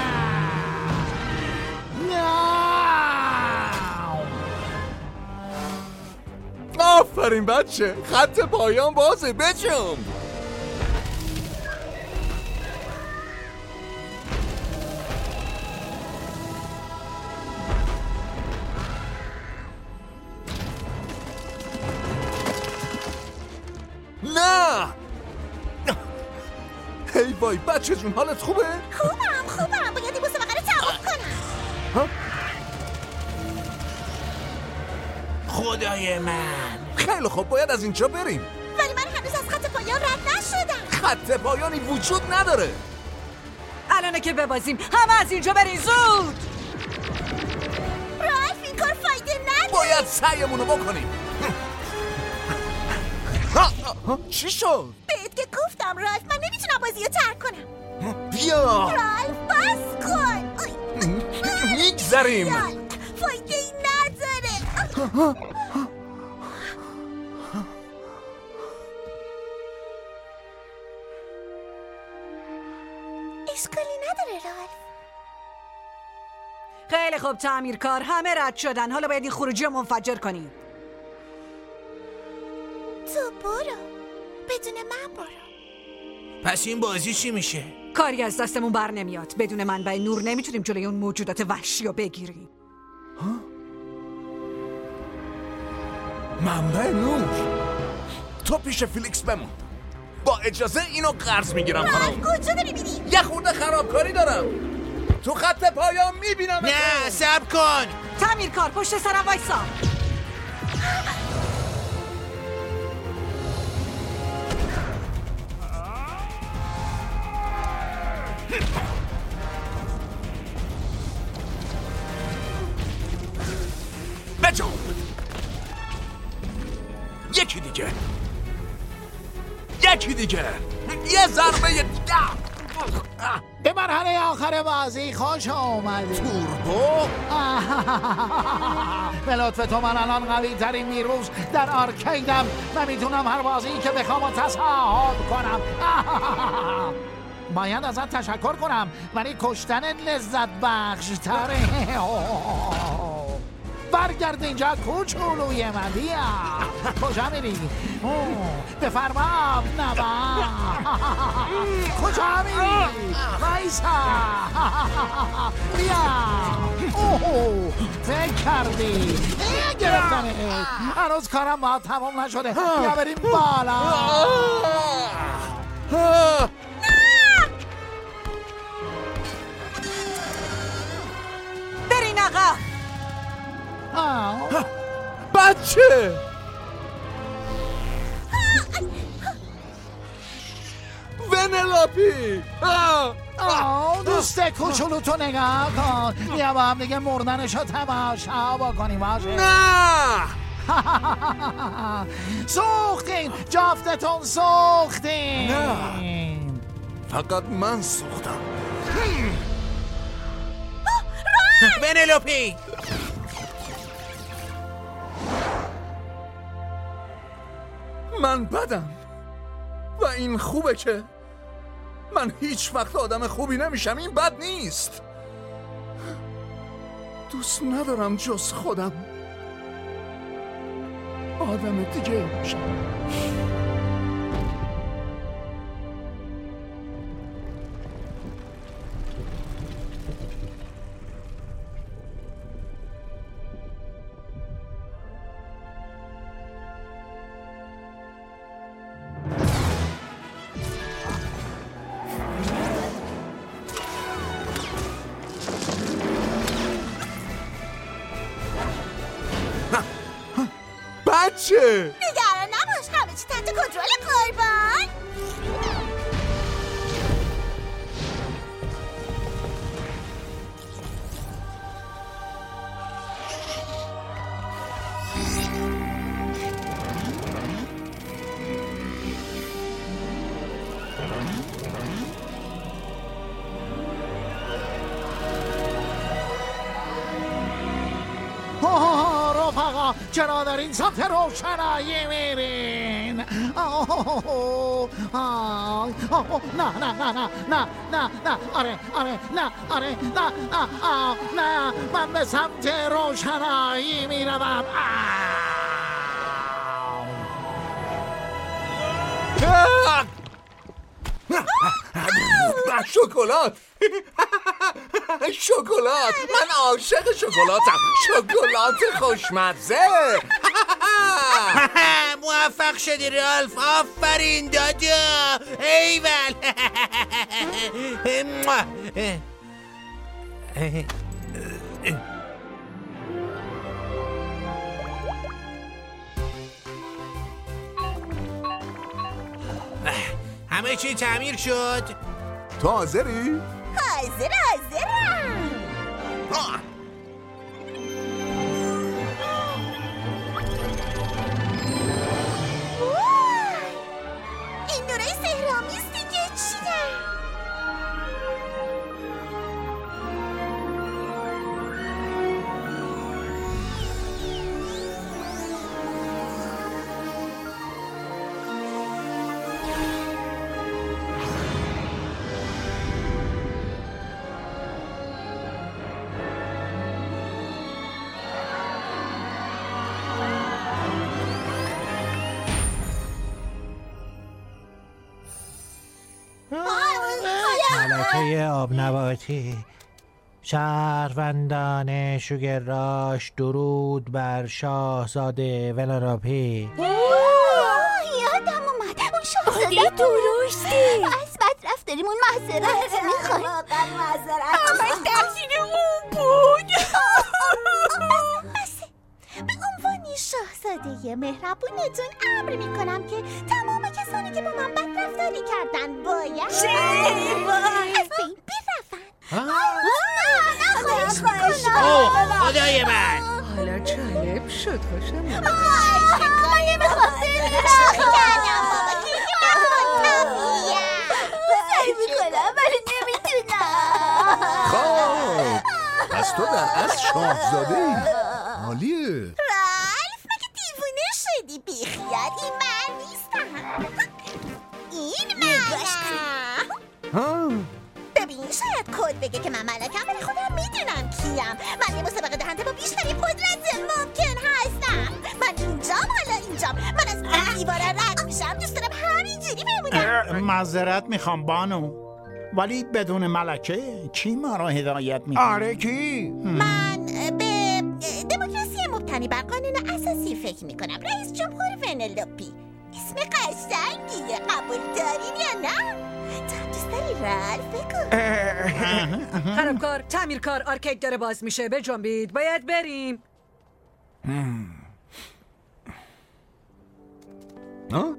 S16: نه
S9: آفرین بچه، خط پایان بازه. بچم نه. هی وای بچه جون، حالت خوبه؟
S11: خوبم خوبم. باید این مسابقه رو تمام کنم.
S18: خدای من.
S9: خیلی خوب، باید از اینجا بریم.
S11: ولی من هنوز از خط پایان رد نشدم.
S9: خط پایانی وجود نداره.
S14: الانه که ببازیم. همه از اینجا برین زود.
S11: رالف این کار فایده نداره.
S9: باید سعیمونو بکنیم. چی شد؟
S11: بهت که گفتم رالف من نمیتونم بازی رو ترک کنم.
S9: بیا
S11: رالف بس کن.
S9: میگذریم.
S11: فایده ای نداره. اشکالی نداره رالف.
S14: خیلی خوب تعمیرکار، همه رد شدن. حالا باید این خروجی رو منفجر کنیم.
S11: تو برو، بدون من برو.
S18: پس این بازی چی میشه؟
S14: کاری از دستمون بر نمیاد. بدون منبع نور نمیتونیم جلوی اون موجودات وحشی رو بگیریم.
S9: منبع نور؟ تو پیش فیلیکس بمون. با اجازه اینو قرض میگیرم. خانم
S11: کجا داری میری؟
S9: یه خورده خرابکاری دارم. تو خط پایان میبینم.
S18: نه صبر کن.
S14: تعمیرکار پشت سرم وایسا.
S9: بجو. یکی دیگه. یکی دیگه.
S3: یه ضربه دیگه.
S16: به مرحله آخر بازی خوش اومدی
S3: توربو.
S16: به لطف تو من الان قوی ترین نیروز در آرکیدم و میتونم هر بازی که بخوام تصاحب کنم. باید ازت تشکر کنم ولی کشتن لذت بخش تره. برگرد اینجا کوچولوی من. بیا کجا میری؟ بفرما نبا. کجا میری؟ وایسا. بیا. اوه فکر کردی گرفتنه. هنوز کارم با تمام نشده. بیا بریم بالا.
S14: برین آقا.
S3: بچه ونلاپی.
S16: دوست کوچولو تو نگاه کن. بیا با هم دیگه مردنشو تماشا بکنیم. باشه
S3: نه
S16: سوختین جافتتون سوختین.
S3: نه فقط من سوختم.
S18: ونلوپی
S3: من بدم و این خوبه که من هیچ وقت آدم خوبی نمیشم. این بد نیست. دوست ندارم جز خودم آدم دیگه باشم. بچه
S11: نگران نباش، همه چی تحت کنترل قربان.
S16: رفقا چرا در این سمت روشنایی میرین؟ نه نه نه نه نه نه نه آره آره نه آره نه نه نه من به سمت روشنایی میروم.
S3: شکلات شکلات من عاشق شکلاتم. شکلات خوشمزه.
S18: موفق شدی رالف. آفرین دادا. ایول. همه چی تعمیر شد.
S3: تو حاضری؟
S11: حاضر حاضرم. این نورای سحرآمیز دیگه چیه؟
S20: ملکه آب نباتی، شهروندان شوگراش، درود بر شاهزاده ونلوپی.
S11: یادم اومد اون شاهزاده درستی. از بد رفتاریمون معذرت میخوایم. واقعا معذرت همش تقصیر اون بود. بسه به عنوان شاهزاده مهربونتون امر میکنم که تمام کسانی که با من بد رفتاری کردن باید از بین برون. خواهش میکنم.
S18: اوه خدای من.
S14: حالا جالب شد. خوشم
S11: خواهش میکنم. به خاطر راه کردم بابا که یه
S3: پس تو در اصل شاهزاده ای. عالیه.
S11: رالف مگه دیوونه شدی؟ بیخیال، این من نیستم. این منم.
S3: ها
S11: ببین شاید کد بگه که من ملکم، ولی خودم میدونم کیم. من یه مسابقه دهنده با بیشترین قدرت ممکن هستم. من اینجام، حالا اینجام. من از این دیواره رد میشم. دوست دارم همینجوری بمونم.
S6: معذرت میخوام بانو، ولی بدون ملکه کی ما رو هدایت میکنه؟
S3: آره کی؟
S11: من به دموکراسی مبتنی بر قانون اساسی فکر میکنم. رئیس جمهور ونلوپی. اسم قشنگیه، قبول دارین یا نه؟ تو دوست داری رالف بگو.
S14: خرابکار، تعمیرکار، آرکید داره باز میشه، بجنبید، باید بریم.
S3: ها؟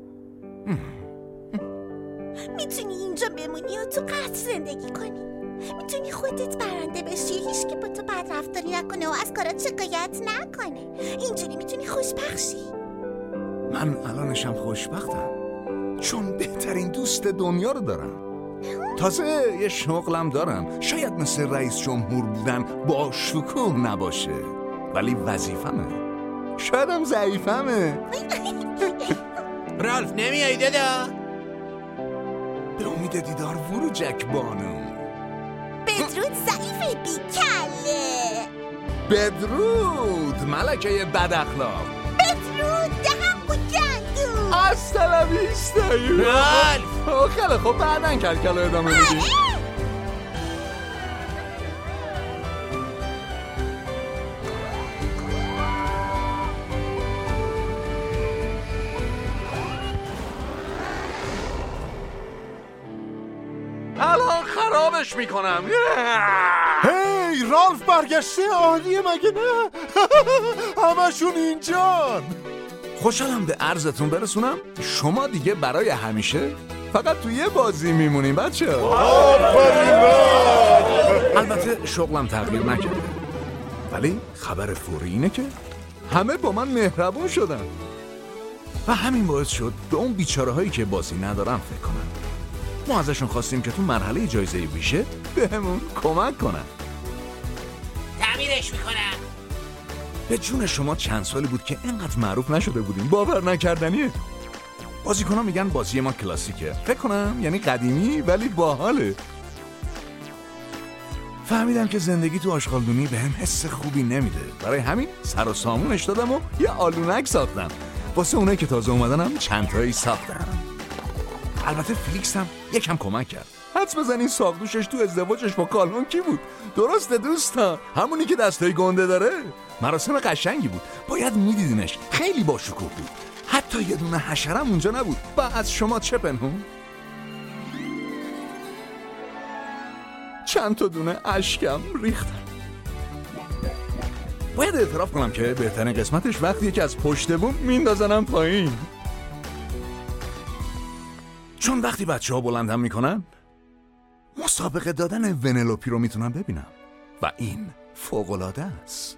S11: میتونی اینجا بمونی و تو قصر زندگی کنی. میتونی خودت برنده بشی، هیچ که با تو بد رفتاری نکنه و از کارات شکایت نکنه. اینجوری میتونی خوشبخشی.
S3: من الانشم خوشبختم چون بهترین دوست دنیا رو دارم. تازه یه شغلم دارم. شاید مثل رئیس جمهور بودن با شکوه نباشه، ولی وظیفمه. شایدم ضعیفمه.
S18: رالف نمیایی دادا؟
S3: به امید دیدار ورو جک بانو.
S11: بدرود ضعیف بیکله.
S3: بدرود ملکه بد اخلاق.
S11: بدرود دهم و گندو.
S3: از تلویسته رالف. خیلی خوب بعدن کلکل ادامه میدی. الان خرابش میکنم.
S1: هی رالف برگشته، عالیه مگه نه؟ همشون اینجان.
S3: خوشحالم به عرضتون برسونم شما دیگه برای همیشه فقط توی یه بازی میمونیم بچه. البته شغلم تغییر نکرده، ولی خبر فوری اینه که همه با من مهربون شدن و همین باعث شد به اون بیچاره هایی که بازی ندارن فکر کنن. ما ازشون خواستیم که تو مرحله جایزه ویژه بهمون کمک کنن.
S18: تعمیرش میکنم.
S3: به جون شما چند سالی بود که اینقدر معروف نشده بودیم، باور نکردنیه. بازیکن‌ها میگن بازی ما کلاسیکه. فکر کنم یعنی قدیمی ولی باحاله. فهمیدم که زندگی تو آشغالدونی بهم حس خوبی نمیده. برای همین سر و سامونش دادم و یه آلونک ساختم. واسه اونایی که تازه اومدنم چند تایی ساختم. البته فلیکس هم یکم کمک کرد. حدس بزنین ساقدوشش تو ازدواجش با کالون کی بود؟ درسته دوستا، همونی که دستای گنده داره. مراسم قشنگی بود، باید میدیدینش. خیلی با شکوه بود. حتی یه دونه حشرم اونجا نبود. با از شما چه پنهون؟ چند تا دونه اشکم ریختم. باید اعتراف کنم که بهترین قسمتش وقتیه که از پشت بوم میندازنم پایین، چون وقتی بچه ها بلندم میکنن مسابقه دادن ونلوپی رو میتونم ببینم و این فوق‌العاده است.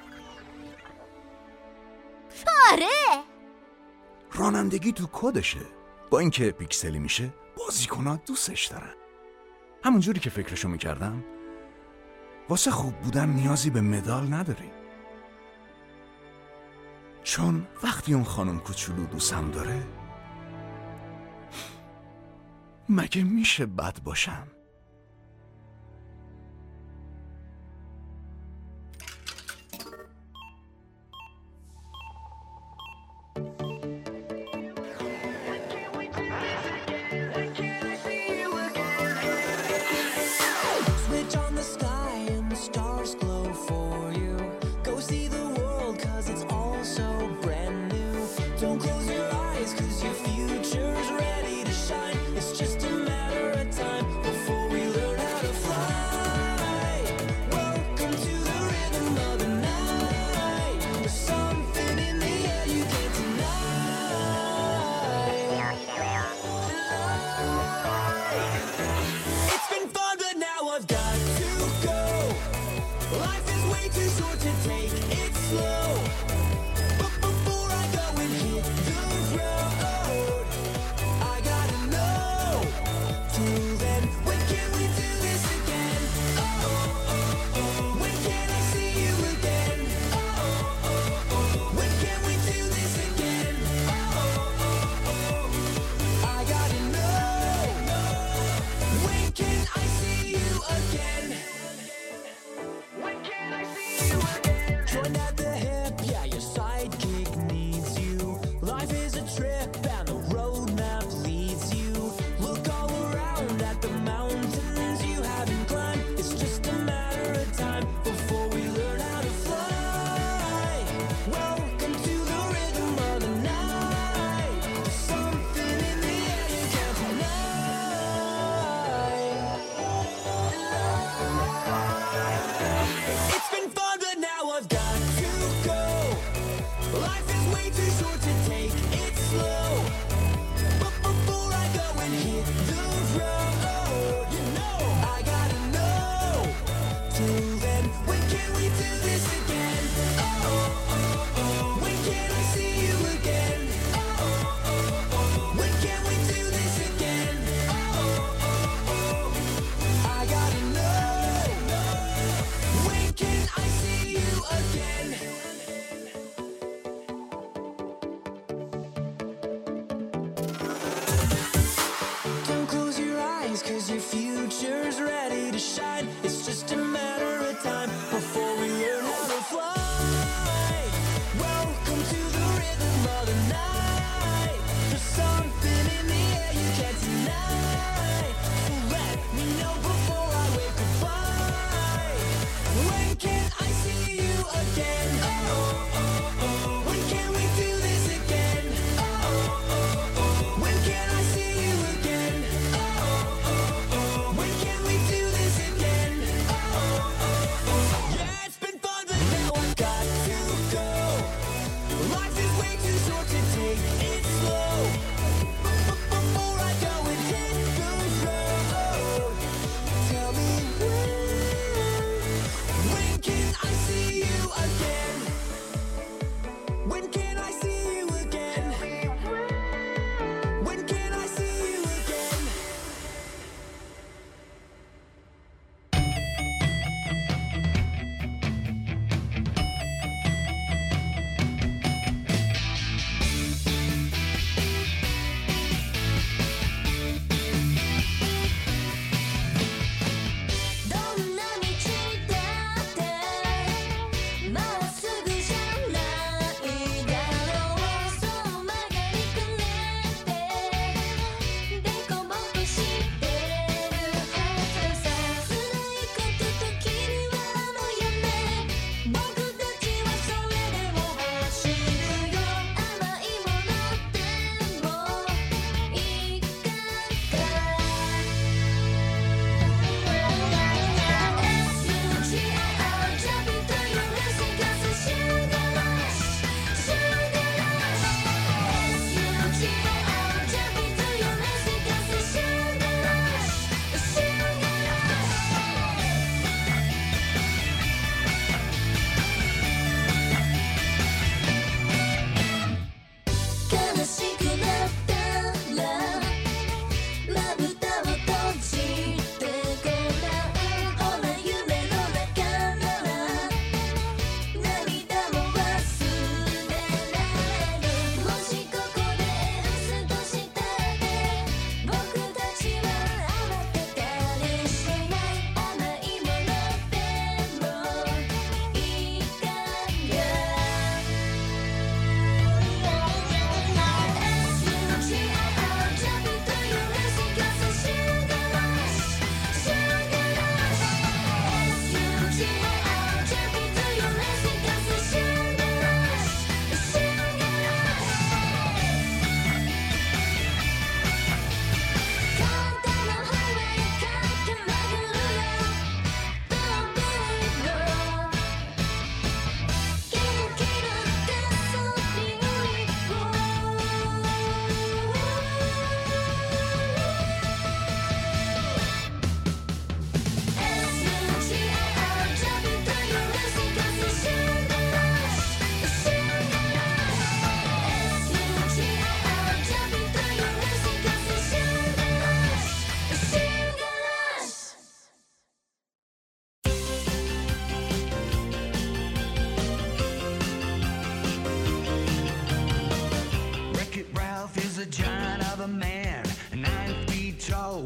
S11: آره
S3: رانندگی تو کدشه. با اینکه پیکسلی میشه بازیکن‌ها دوستش دارن. همونجوری که فکرشو میکردم واسه خوب بودن نیازی به مدال نداری، چون وقتی اون خانم کوچولو دوستم داره مگه میشه بد باشم؟
S21: Cause your future's ready to shine. It's just a matter of time before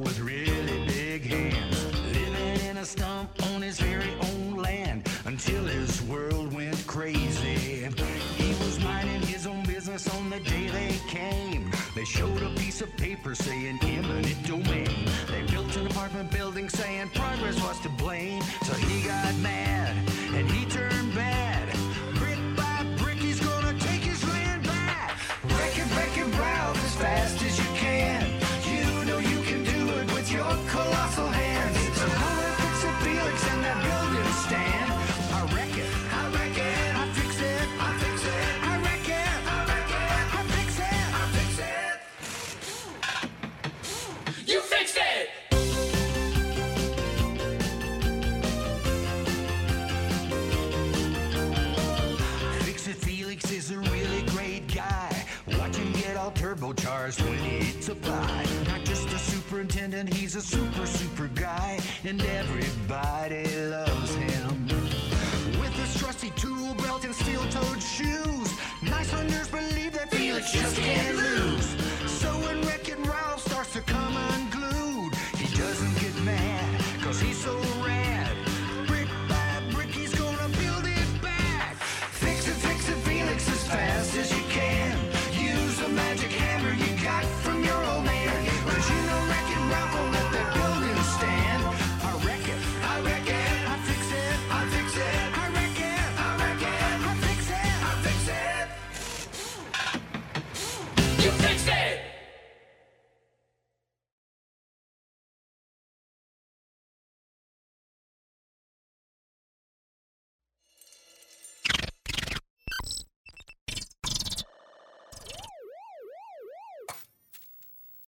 S21: with really big hands, living in a stump on his very own land until his world went crazy. He was minding his own business on the day they came. They showed a piece of paper saying eminent domain. They built an apartment building saying progress was to blame. So he got mad and he turned bad. Brick by brick he's gonna take his land back. Wreck it, wreck it, Ralph, as fast as you can. You know you can do it with your colossal hands. So come and fix it, Felix, and that building stand. I wreck it, I wreck it, I fix it, I fix it, I wreck it, I wreck it, I fix it, I fix it. You fixed it! Fix-It Felix is a really great guy. Watch him get all turbocharged when it's applied. Not just a superintendent, he's a super, super guy. And everybody loves him. With his trusty tool belt and steel-toed shoes, nice hunters believe that Felix just can't lose. So when Wreck-It Ralph starts to come out